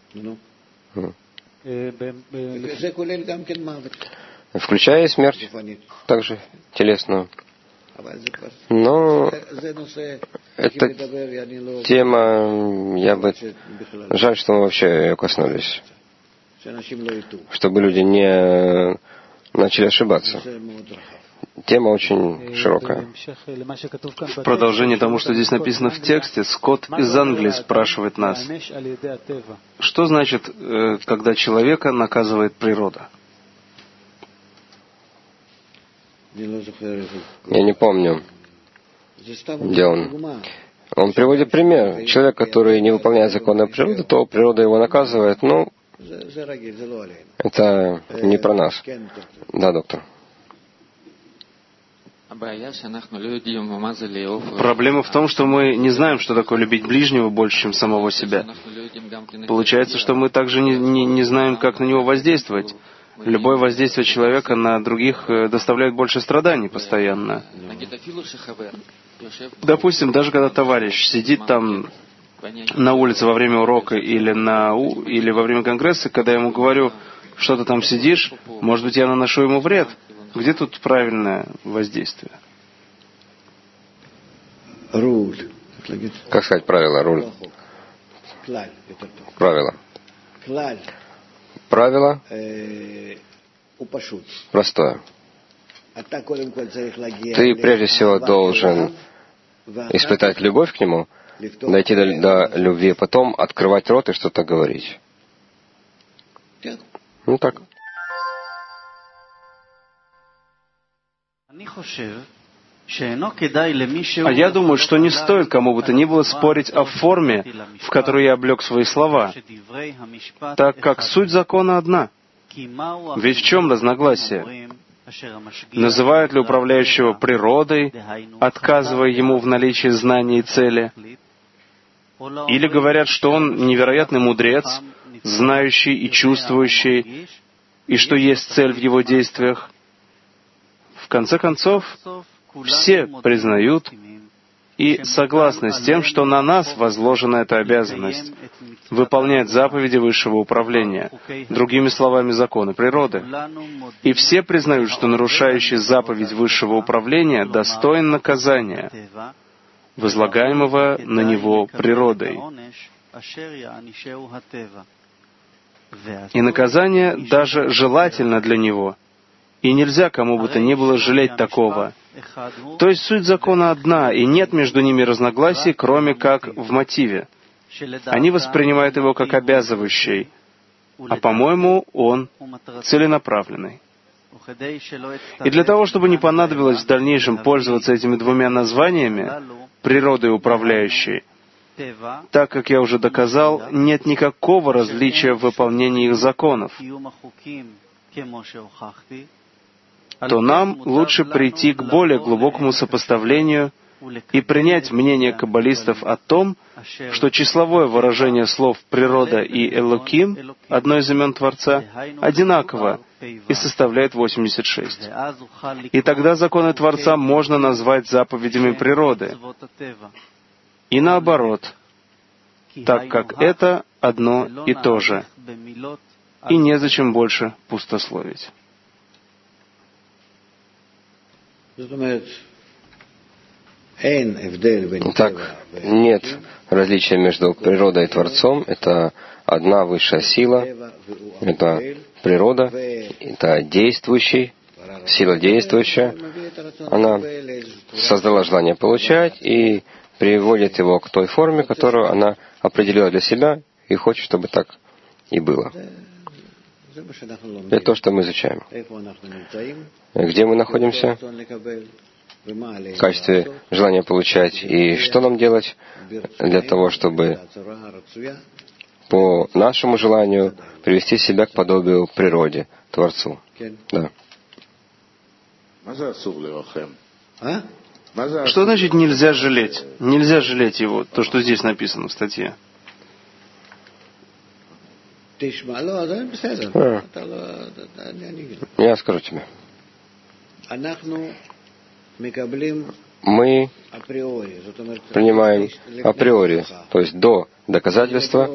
Включая и смерть, также телесную. Но эта тема, жаль, что мы вообще ее коснулись, чтобы люди не начали ошибаться. Тема очень широкая. В продолжение тому, что здесь написано в тексте, Скотт из Англии спрашивает нас, что значит, когда человека наказывает природа? Я не помню, где он. Он приводит пример. Человек, который не выполняет законы природы, то природа его наказывает. Ну, это не про нас. Да, доктор. Проблема в том, что мы не знаем, что такое любить ближнего больше, чем самого себя. Получается, что мы также не знаем, как на него воздействовать. Любое воздействие человека на других доставляет больше страданий постоянно. Допустим, даже когда товарищ сидит там на улице во время урока или во время конгресса, когда я ему говорю, что ты там сидишь, может быть, я наношу ему вред. Где тут правильное воздействие? Как сказать правило? Руль. Правило. Правило простое. Ты прежде всего должен испытать любовь к нему, дойти до любви, потом открывать рот и что-то говорить. Ну так. А я думаю, что не стоит кому бы то ни было спорить о форме, в которую я облег свои слова, так как суть закона одна. Ведь в чем разногласие? Называют ли управляющего природой, отказывая ему в наличии знаний и цели? Или говорят, что он невероятный мудрец, знающий и чувствующий, и что есть цель в его действиях? В конце концов, все признают и согласны с тем, что на нас возложена эта обязанность — выполнять заповеди высшего управления, другими словами, законы природы. И все признают, что нарушающий заповедь высшего управления достоин наказания, возлагаемого на него природой. И наказание даже желательно для него, и нельзя кому бы то ни было жалеть такого. То есть суть закона одна, и нет между ними разногласий, кроме как в мотиве. Они воспринимают его как обязывающий, а, по-моему, он целенаправленный. И для того, чтобы не понадобилось в дальнейшем пользоваться этими двумя названиями, природой управляющей, так как я уже доказал, нет никакого различия в выполнении их законов, то нам лучше прийти к более глубокому сопоставлению и принять мнение каббалистов о том, что числовое выражение слов «природа» и «элоким», одно из имен Творца, одинаково и составляет 86. И тогда законы Творца можно назвать заповедями природы. И наоборот, так как это одно и то же, и незачем больше пустословить. Итак, нет различия между природой и Творцом. Это одна высшая сила, это природа, это действующий, сила действующая. Она создала желание получать и приводит его к той форме, которую она определила для себя и хочет, чтобы так и было. Это то, что мы изучаем. Где мы находимся? В качестве желания получать. И что нам делать для того, чтобы по нашему желанию привести себя к подобию природе, Творцу? Да. Что значит нельзя жалеть? Нельзя жалеть его, то, что здесь написано в статье. Я скажу тебе. мы принимаем априори, то есть до доказательства,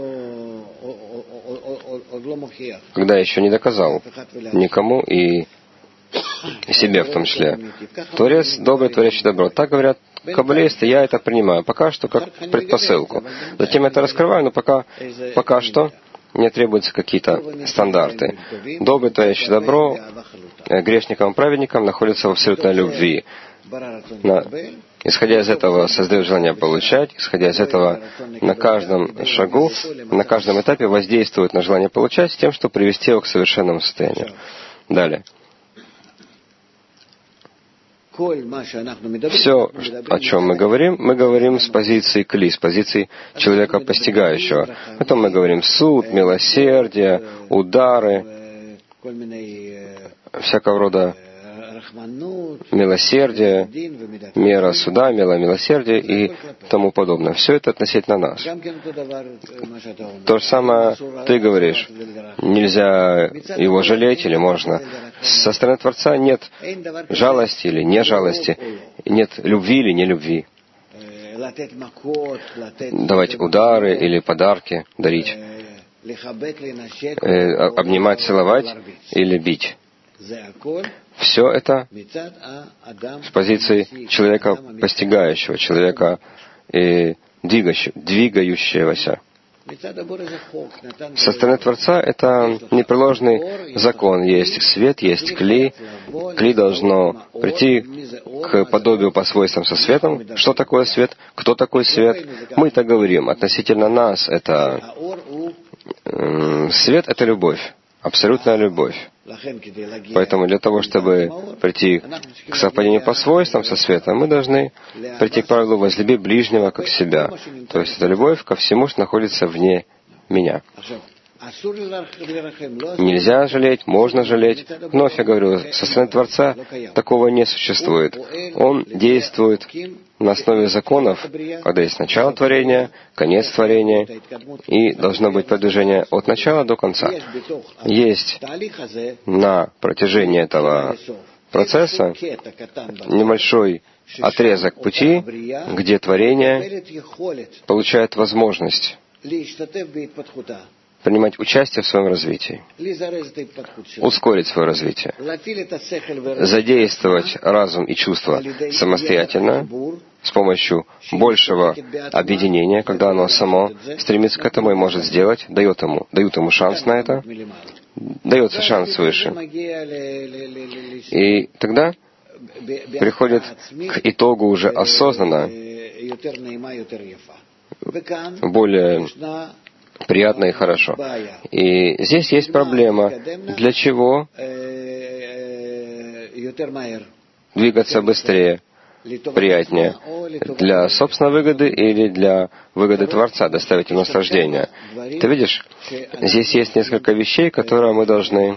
когда еще не доказал никому и себе в том числе. Творец добрый, творящий добро. Так говорят каббалисты, я это принимаю. Пока что как предпосылку. Затем это раскрываю, но пока что мне требуются какие-то стандарты. Добрый, творящий добро, грешникам и праведникам находятся в абсолютной любви. Исходя из этого, создают желание получать, исходя из этого, на каждом шагу, на каждом этапе воздействуют на желание получать с тем, чтобы привести его к совершенному состоянию. Далее. Все, о чем мы говорим с позиции кли, с позиции человека постигающего. Потом мы говорим суд, милосердие, удары, всякого рода милосердие, мера суда, мера милосердия и тому подобное. Все это относительно нас. То же самое ты говоришь. Нельзя его жалеть или можно. Со стороны Творца нет жалости или не жалости, нет любви или не любви. Давать удары или подарки, дарить, обнимать, целовать или бить. Все это с позиции человека постигающего, человека двигающегося. Со стороны Творца это непреложный закон. Есть свет, есть кли. Кли должно прийти к подобию по свойствам со светом. Что такое свет? Кто такой свет? Мы так говорим. Относительно нас это свет — это любовь. Абсолютная любовь. Поэтому для того, чтобы прийти к совпадению по свойствам со светом, мы должны прийти к правилу «возлюби ближнего как себя». То есть это любовь ко всему, что находится вне меня. Нельзя жалеть, можно жалеть. Вновь я говорю, со стороны Творца такого не существует. Он действует на основе законов, когда есть начало творения, конец творения, и должно быть продвижение от начала до конца. Есть на протяжении этого процесса небольшой отрезок пути, где творение получает возможность принимать участие в своем развитии, ускорить свое развитие, задействовать разум и чувства самостоятельно с помощью большего объединения, когда оно само стремится к этому и может сделать, дают ему шанс на это, дается шанс свыше. И тогда приходит к итогу уже осознанно, более приятно и хорошо. И здесь есть проблема. Для чего двигаться быстрее, приятнее? Для собственной выгоды или для выгоды Творца, доставить ему наслаждение? Ты видишь, здесь есть несколько вещей, которые мы должны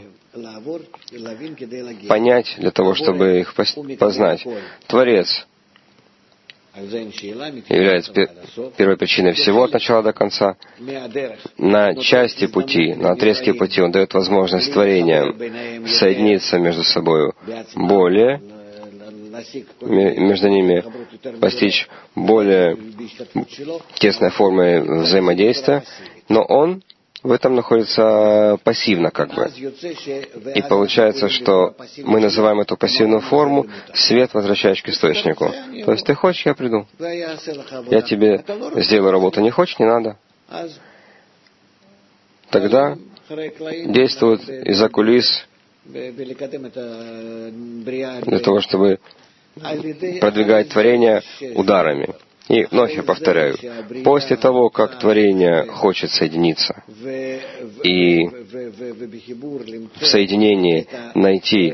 понять для того, чтобы их познать. Творец является первой причиной всего от начала до конца. На части пути, на отрезке пути он дает возможность творениям соединиться между собой более, между ними постичь более тесной формы взаимодействия, но он в этом находится пассивно как бы. И получается, что мы называем эту пассивную форму свет, возвращающий к источнику. То есть ты хочешь, я приду. Я тебе сделаю работу, не хочешь, не надо. Тогда действуют из-за кулис для того, чтобы продвигать творение ударами. И вновь я повторяю, после того, как творение хочет соединиться и в соединении найти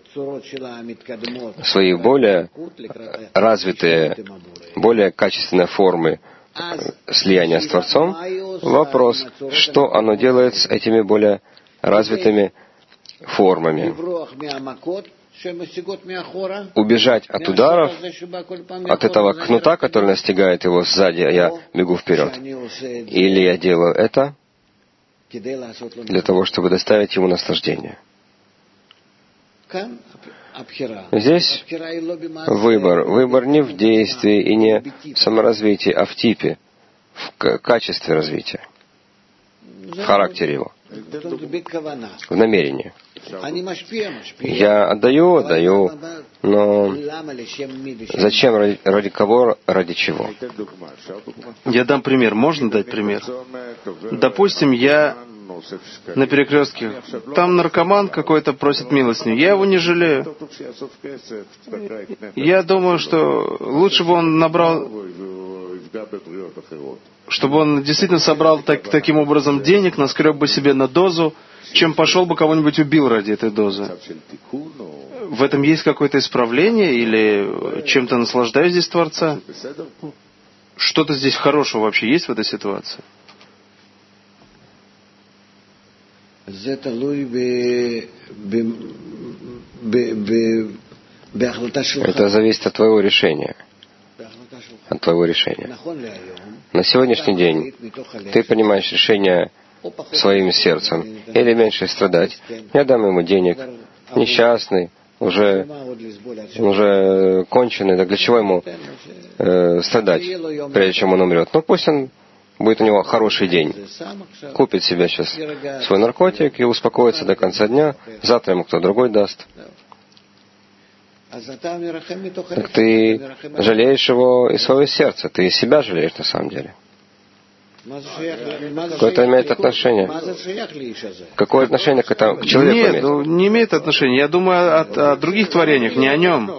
свои более развитые, более качественные формы слияния с Творцом, вопрос, что оно делает с этими более развитыми формами. Убежать от ударов, от этого кнута, который настигает его сзади, а я бегу вперед. Или я делаю это для того, чтобы доставить ему наслаждение. Здесь выбор. Выбор не в действии и не в саморазвитии, а в типе, в качестве развития, в характере его, в намерении. Я отдаю, но зачем, ради кого, ради чего? Я дам пример. Можно дать пример? Допустим, я на перекрестке. Там наркоман какой-то просит милостыню. Я его не жалею. Я думаю, что лучше бы он набрал, чтобы он действительно собрал таким образом денег, наскреб бы себе на дозу, чем пошел бы кого-нибудь убил ради этой дозы. В этом есть какое-то исправление или чем-то наслаждаюсь здесь Творца? Что-то здесь хорошего вообще есть в этой ситуации? Это зависит от твоего решения. От твоего решения. На сегодняшний день ты принимаешь решение своим сердцем или меньше страдать. Я дам ему денег. Несчастный, уже конченый. Так для чего ему страдать, прежде чем он умрет? Ну пусть он будет у него хороший день. Купит себе сейчас свой наркотик и успокоится до конца дня. Завтра ему кто другой даст. Так ты жалеешь его из своего сердца. Ты себя жалеешь на самом деле. Какое это имеет отношение? Какое отношение к человеку имеет? Нет, не имеет отношения. Я думаю о других творениях, не о нем.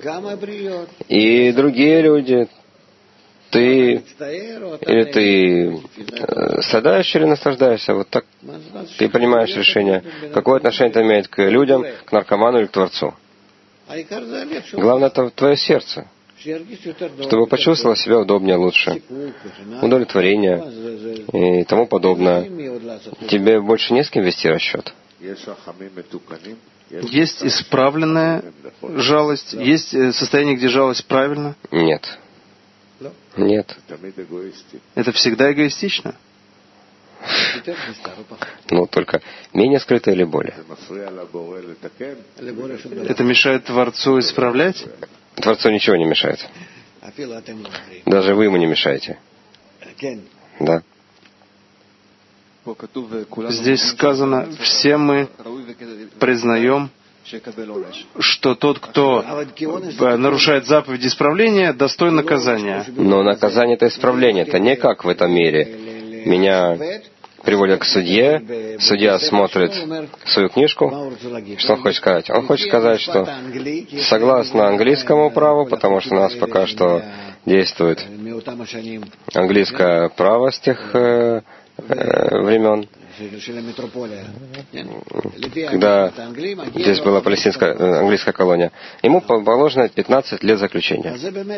И другие люди. Ты страдаешь или наслаждаешься? Вот так ты принимаешь решение. Какое отношение это имеет к людям, к наркоману или к Творцу? Главное, это твое сердце. Чтобы почувствовал себя удобнее, лучше. Удовлетворение и тому подобное. Тебе больше не с кем вести расчет. Есть исправленная жалость? Есть состояние, где жалость правильно? Нет. Нет. Это всегда эгоистично? Ну, только менее скрыто или более. Это мешает Творцу исправлять? Творцу ничего не мешает. Даже вы ему не мешаете. Да. Здесь сказано, все мы признаем, что тот, кто нарушает заповеди исправления, достоин наказания. Но наказание — это исправление. Это не как в этом мире. Меня приводят к судье, судья смотрит свою книжку. Что он хочет сказать? Он хочет сказать, что согласно английскому праву, потому что у нас пока что действует английское право с тех времен, когда здесь была английская колония, ему положено 15 лет заключения.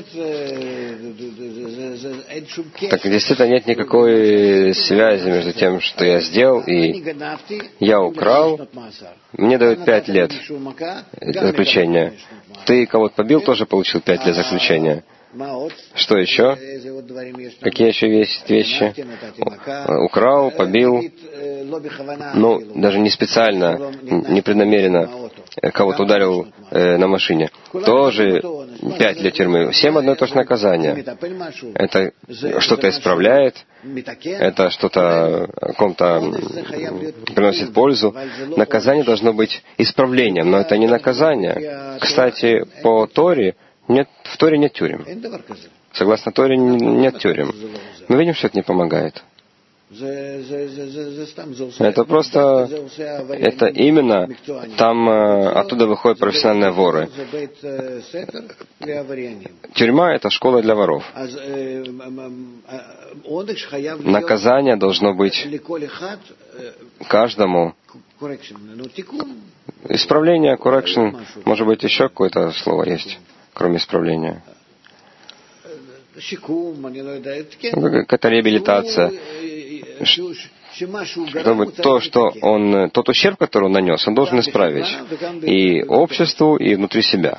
Так действительно нет никакой связи между тем, что я сделал, и я украл, мне дают 5 лет заключения. Ты кого-то побил, тоже получил 5 лет заключения. Что еще? Какие еще есть вещи? Украл, побил, ну, даже не специально, непреднамеренно кого-то ударил на машине. Тоже 5 лет тюрьмы. Всем одно и то же наказание. Это что-то исправляет, это что-то кому-то приносит пользу. Наказание должно быть исправлением, но это не наказание. Кстати, по Торе, в Торе нет тюрем. Согласно Торе нет тюрем. Мы видим, что это не помогает. Это просто, это именно там оттуда выходят профессиональные воры. Тюрьма — это школа для воров. Наказание должно быть каждому. Исправление, correction, может быть, еще какое-то слово есть, кроме исправления. Какая-то реабилитация. Чтобы тот ущерб, который он нанес, он должен исправить и обществу, и внутри себя.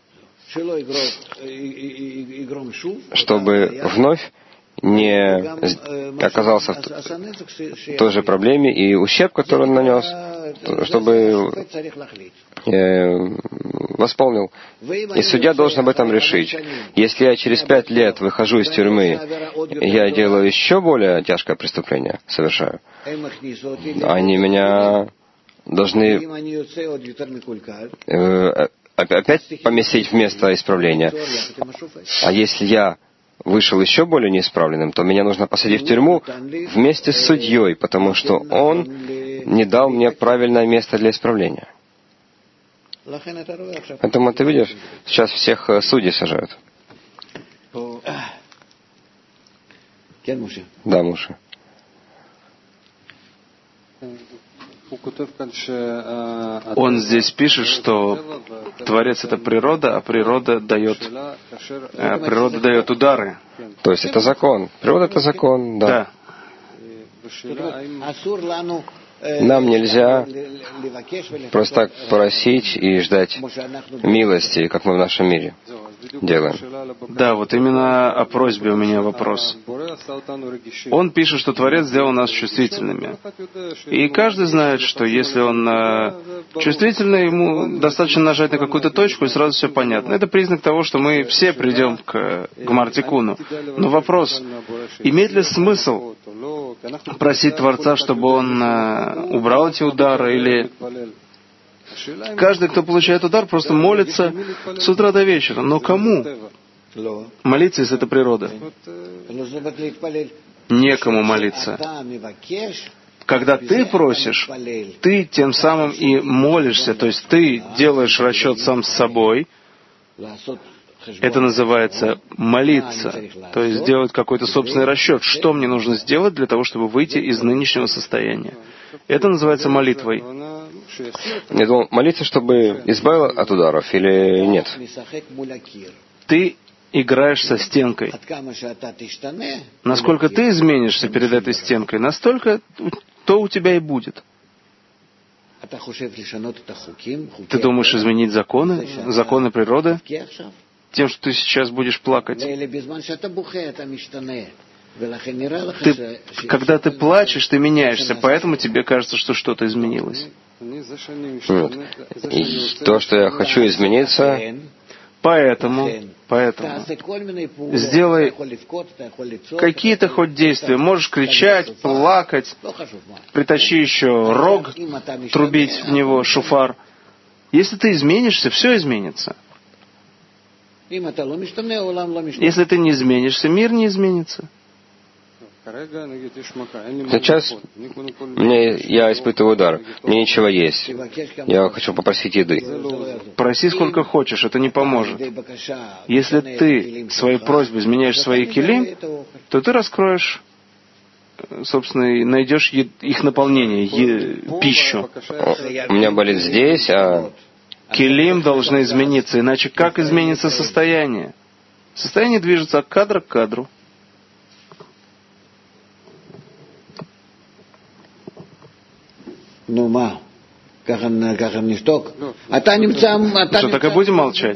Чтобы вновь не оказался в той же проблеме, и ущерб, который он нанес, чтобы восполнил. И судья должен об этом решить. Если я через 5 лет выхожу из тюрьмы, я делаю еще более тяжкое преступление, совершаю. Они меня должны опять поместить в место исправления. А если я вышел еще более неисправленным, то меня нужно посадить в тюрьму вместе с судьей, потому что он не дал мне правильное место для исправления. Поэтому ты видишь, сейчас всех судей сажают. Да, Муше. Он здесь пишет, что Творец — это природа, а природа дает удары. То есть это закон. Природа — это закон, да. Нам нельзя просто так просить и ждать милости, как мы в нашем мире делаем. Да, вот именно о просьбе у меня вопрос. Он пишет, что Творец сделал нас чувствительными. И каждый знает, что если он чувствительный, ему достаточно нажать на какую-то точку, и сразу все понятно. Это признак того, что мы все придем к Гмар-Тикуну. Но вопрос, имеет ли смысл просить Творца, чтобы он убрал эти удары, или каждый, кто получает удар, просто молится с утра до вечера. Но кому молиться, если это природа? Некому молиться. Когда ты просишь, ты тем самым и молишься, то есть ты делаешь расчет сам с собой. Это называется молиться, то есть сделать какой-то собственный расчет, что мне нужно сделать для того, чтобы выйти из нынешнего состояния. Это называется молитвой. Я думал, молиться, чтобы избавил от ударов, или нет? Ты играешь со стенкой. Насколько ты изменишься перед этой стенкой, настолько то у тебя и будет. Ты думаешь изменить законы, законы природы, тем, что ты сейчас будешь плакать? Когда ты плачешь, ты меняешься, поэтому тебе кажется, что что-то изменилось. Вот. И то, что я хочу измениться, Поэтому сделай какие-то хоть действия. Можешь кричать, плакать, притащи еще рог, трубить в него, шуфар. Если ты изменишься, все изменится. Если ты не изменишься, мир не изменится. Сейчас я испытываю удар. Мне нечего есть. Я хочу попросить еды. Проси сколько хочешь, это не поможет. Если ты своей просьбой изменяешь свои келим, то ты раскроешь, собственно, и найдешь их наполнение, пищу. У меня болит здесь, а... Келим должны измениться, иначе как изменится состояние? Состояние движется от кадра к кадру. Что, так и будем молчать?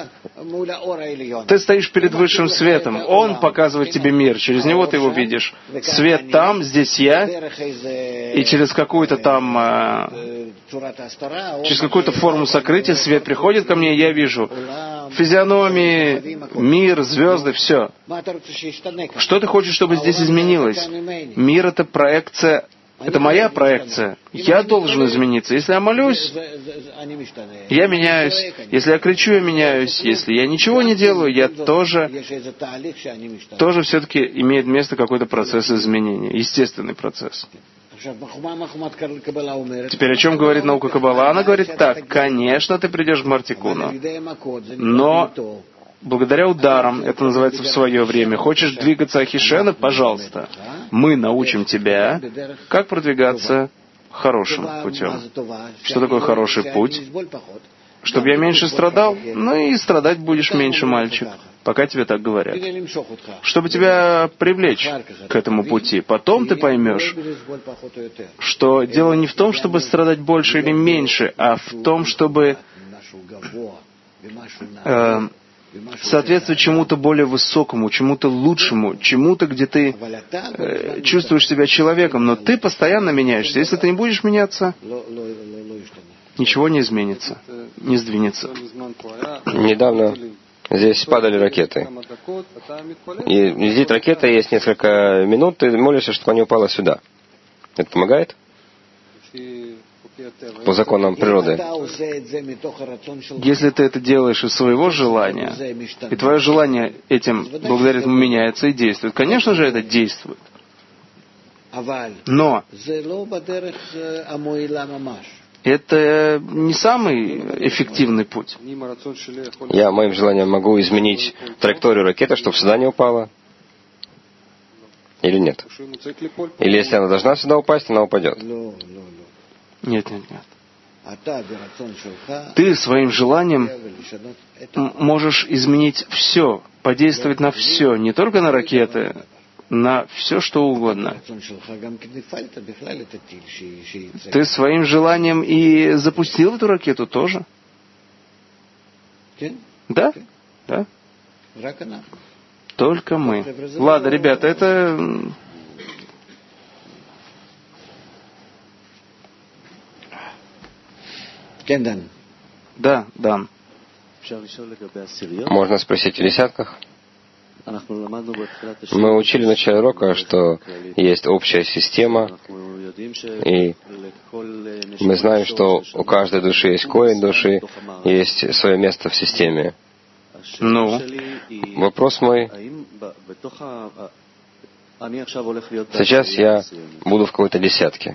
Ты стоишь перед высшим светом. Он показывает тебе мир. Через него ты его видишь. Свет там, здесь я. И через какую-то там... через какую-то форму сокрытия свет приходит ко мне, и я вижу физиономии, мир, звезды, все. Что ты хочешь, чтобы здесь изменилось? Мир — это проекция. Это моя проекция. Я должен измениться. Если я молюсь, я меняюсь. Если я кричу, я меняюсь. Если я ничего не делаю, я тоже все-таки имеет место какой-то процесс изменения. Естественный процесс. Теперь о чем говорит наука Каббала? Она говорит так: конечно, ты придешь к Гмар-Тикуну, но благодаря ударам, это называется в свое время, хочешь двигаться Ахишена, пожалуйста, мы научим тебя, как продвигаться хорошим путем. Что такое хороший путь? Чтобы я меньше страдал? Ну и страдать будешь меньше, мальчик, пока тебе так говорят. Чтобы тебя привлечь к этому пути. Потом ты поймешь, что дело не в том, чтобы страдать больше или меньше, а в том, чтобы соответствовать чему-то более высокому, чему-то лучшему, чему-то, где ты чувствуешь себя человеком, но ты постоянно меняешься. Если ты не будешь меняться, ничего не изменится, не сдвинется. Недавно здесь падали ракеты. И летит ракета, есть несколько минут, ты молишься, чтобы она упала сюда. Это помогает? По законам природы. Если ты это делаешь из своего желания, и твое желание этим благодаря этому меняется и действует, конечно же, это действует. Но это не самый эффективный путь. Я моим желанием могу изменить траекторию ракеты, чтобы сюда не упала? Или нет? Или если она должна сюда упасть, она упадет? Нет. Ты своим желанием можешь изменить все, подействовать на все, не только на ракеты, на все, что угодно. Ты своим желанием и запустил эту ракету тоже? Да? Да. Только мы. Ладно, ребята, это... Да, Дан. Можно спросить о десятках? Мы учили в начале урока, что есть общая система, и мы знаем, что у каждой души есть корень души, есть свое место в системе. Ну? Вопрос мой. Сейчас я буду в какой-то десятке.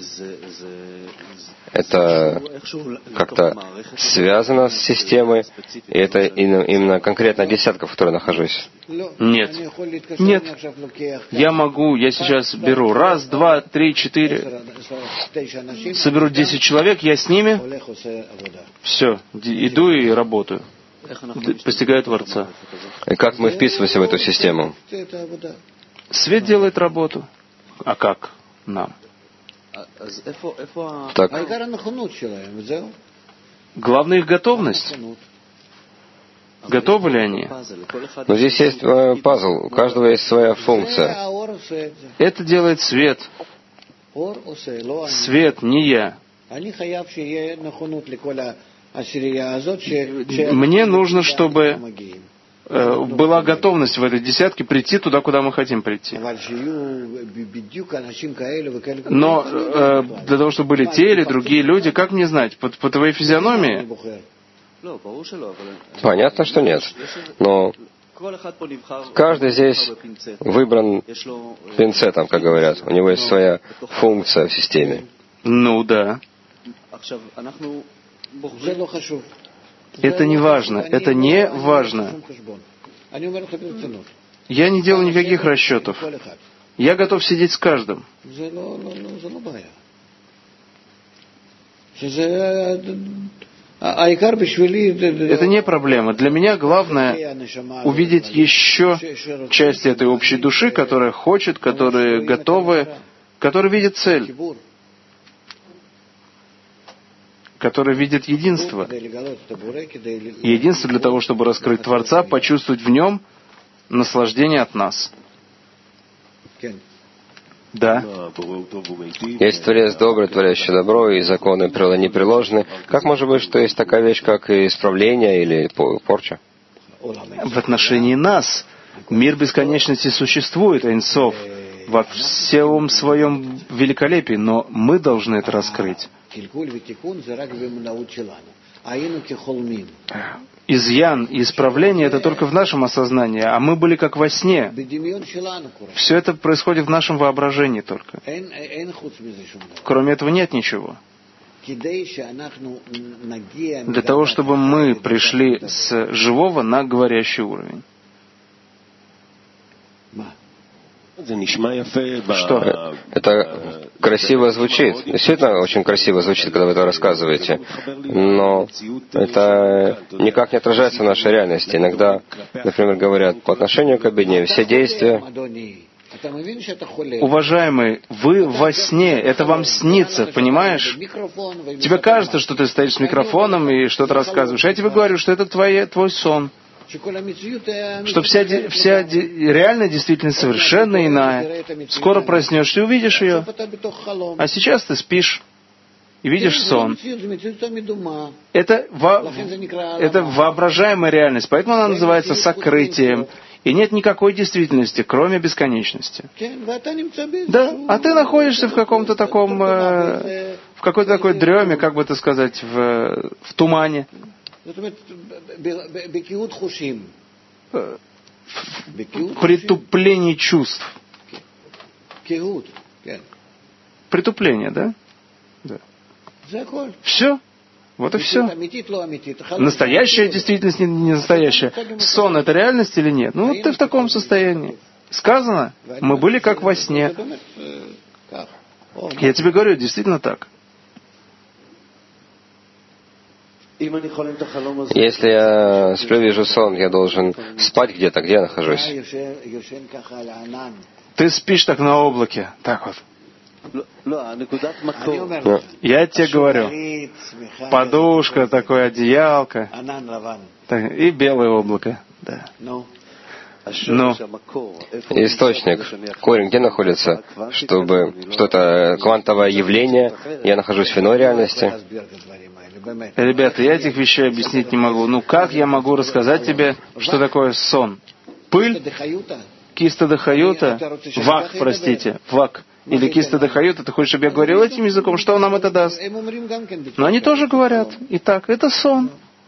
Это как-то связано с системой, и это именно конкретно десятка, в которой я нахожусь? Нет. Нет. Я сейчас беру 1, 2, 3, 4, соберу 10 человек, я с ними, все, иду и работаю, постигаю Творца. И как мы вписываемся в эту систему? Свет делает работу. А как нам? Так. Главное их готовность. Готовы ли они? Но здесь есть пазл. У каждого есть своя функция. Это делает свет. Свет, не я. Мне нужно, чтобы была готовность в этой десятке прийти туда, куда мы хотим прийти. Но для того, чтобы были те или другие люди, как мне знать? По твоей физиономии? Понятно, что нет. Но каждый здесь выбран пинцетом, как говорят. У него есть своя функция в системе. Ну да. Это не важно. Это не важно. Я не делаю никаких расчетов. Я готов сидеть с каждым. Это не проблема. Для меня главное увидеть еще часть этой общей души, которая хочет, которые готовы, которые видят цель, который видит единство. Единство для того, чтобы раскрыть Творца, почувствовать в нем наслаждение от нас. Да. Есть Творец добрый, творящий добро, и законы природы непреложны. Как может быть, что есть такая вещь, как исправление или порча? В отношении нас мир бесконечности существует, Эйн Соф, во всем своем великолепии, но мы должны это раскрыть. Изъян и исправление — это только в нашем осознании, а мы были как во сне. Все это происходит в нашем воображении только. Кроме этого нет ничего. Для того, чтобы мы пришли с живого на говорящий уровень. Что? Это красиво звучит. Действительно очень красиво звучит, когда вы это рассказываете. Но это никак не отражается в нашей реальности. Иногда, например, говорят, по отношению к обедне все действия... Уважаемый, вы во сне, это вам снится, понимаешь? Тебе кажется, что ты стоишь с микрофоном и что-то рассказываешь. Я тебе говорю, что это твой сон. Что вся реальная действительность совершенно иная. Скоро проснешься и увидишь ее. А сейчас ты спишь. и видишь сон. Это воображаемая реальность, поэтому она называется сокрытием. И нет никакой действительности, кроме бесконечности. Да, а ты находишься в каком-то таком, в какой-то такой дреме, как бы это сказать, в тумане. Притуплении чувств. Притупление, да? Да. Все. Вот и все. Настоящая действительность, не настоящая. Сон — это реальность или нет? Ну, вот ты в таком состоянии. Сказано, мы были как во сне. Я тебе говорю, действительно так. Если я сплю, вижу сон, я должен спать где-то, где я нахожусь. Ты спишь так на облаке. Так вот. Я тебе говорю, подушка, такое одеялко, и белое облако. Да. Но источник, корень где находится, чтобы что-то квантовое явление, я нахожусь в иной реальности. Ребята, я этих вещей объяснить не могу. Ну как я могу рассказать тебе, что такое сон? Пыль, киста де хаюта, вак, простите, вак. Или киста де хаюта, ты хочешь, чтобы я говорил этим языком, что нам это даст? Но они тоже говорят. Итак, это сон.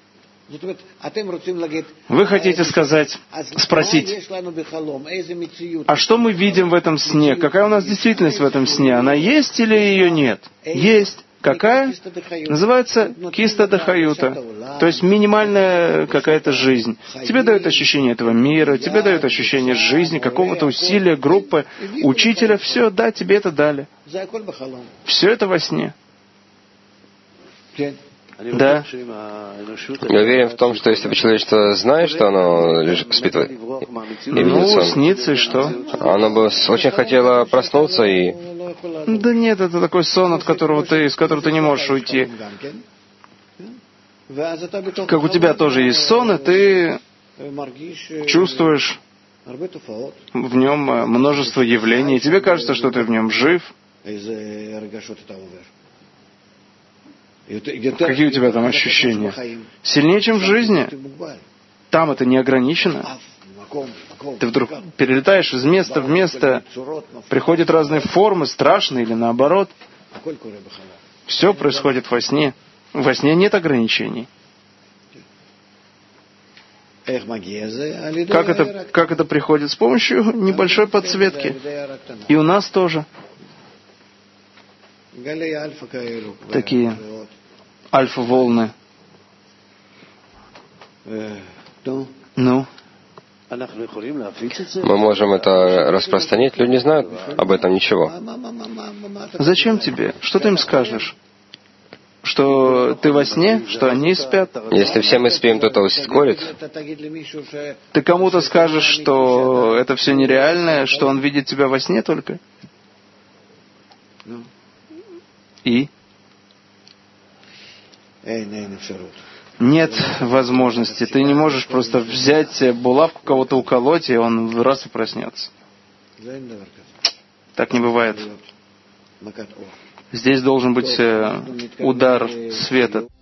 Вы хотите спросить, а что мы видим в этом сне? Какая у нас действительность в этом сне? Она есть или ее нет? Есть. Какая? Называется киста де хаюта. То есть минимальная какая-то жизнь. Тебе дают ощущение этого мира, тебе дают ощущение жизни, какого-то усилия, группы, учителя. Все, да, тебе это дали. Все это во сне. Да. Я уверен в том, что если бы человечество знает, что оно спит и видит сон, снится и что? Оно бы очень хотело проснуться и... Да нет, это такой сон, из которого ты не можешь уйти. Как у тебя тоже есть сон, и ты чувствуешь в нем множество явлений, и тебе кажется, что ты в нем жив. Какие у тебя там ощущения? Сильнее, чем в жизни? Там это не ограничено. Ты вдруг перелетаешь из места в место, приходят разные формы, страшные или наоборот. Все происходит во сне. Во сне нет ограничений. Как это приходит? С помощью небольшой подсветки. И у нас тоже. Такие альфа-волны. Ну? Мы можем это распространить, люди не знают об этом ничего. Зачем тебе? Что ты им скажешь? Что ты во сне? Что они спят? Если все мы спим, то это ускорит. Ты кому-то скажешь, что это все нереальное, что он видит тебя во сне только? И? Нет возможности. Ты не можешь просто взять булавку, кого-то уколоть, и он раз и проснется. Так не бывает. Здесь должен быть удар света.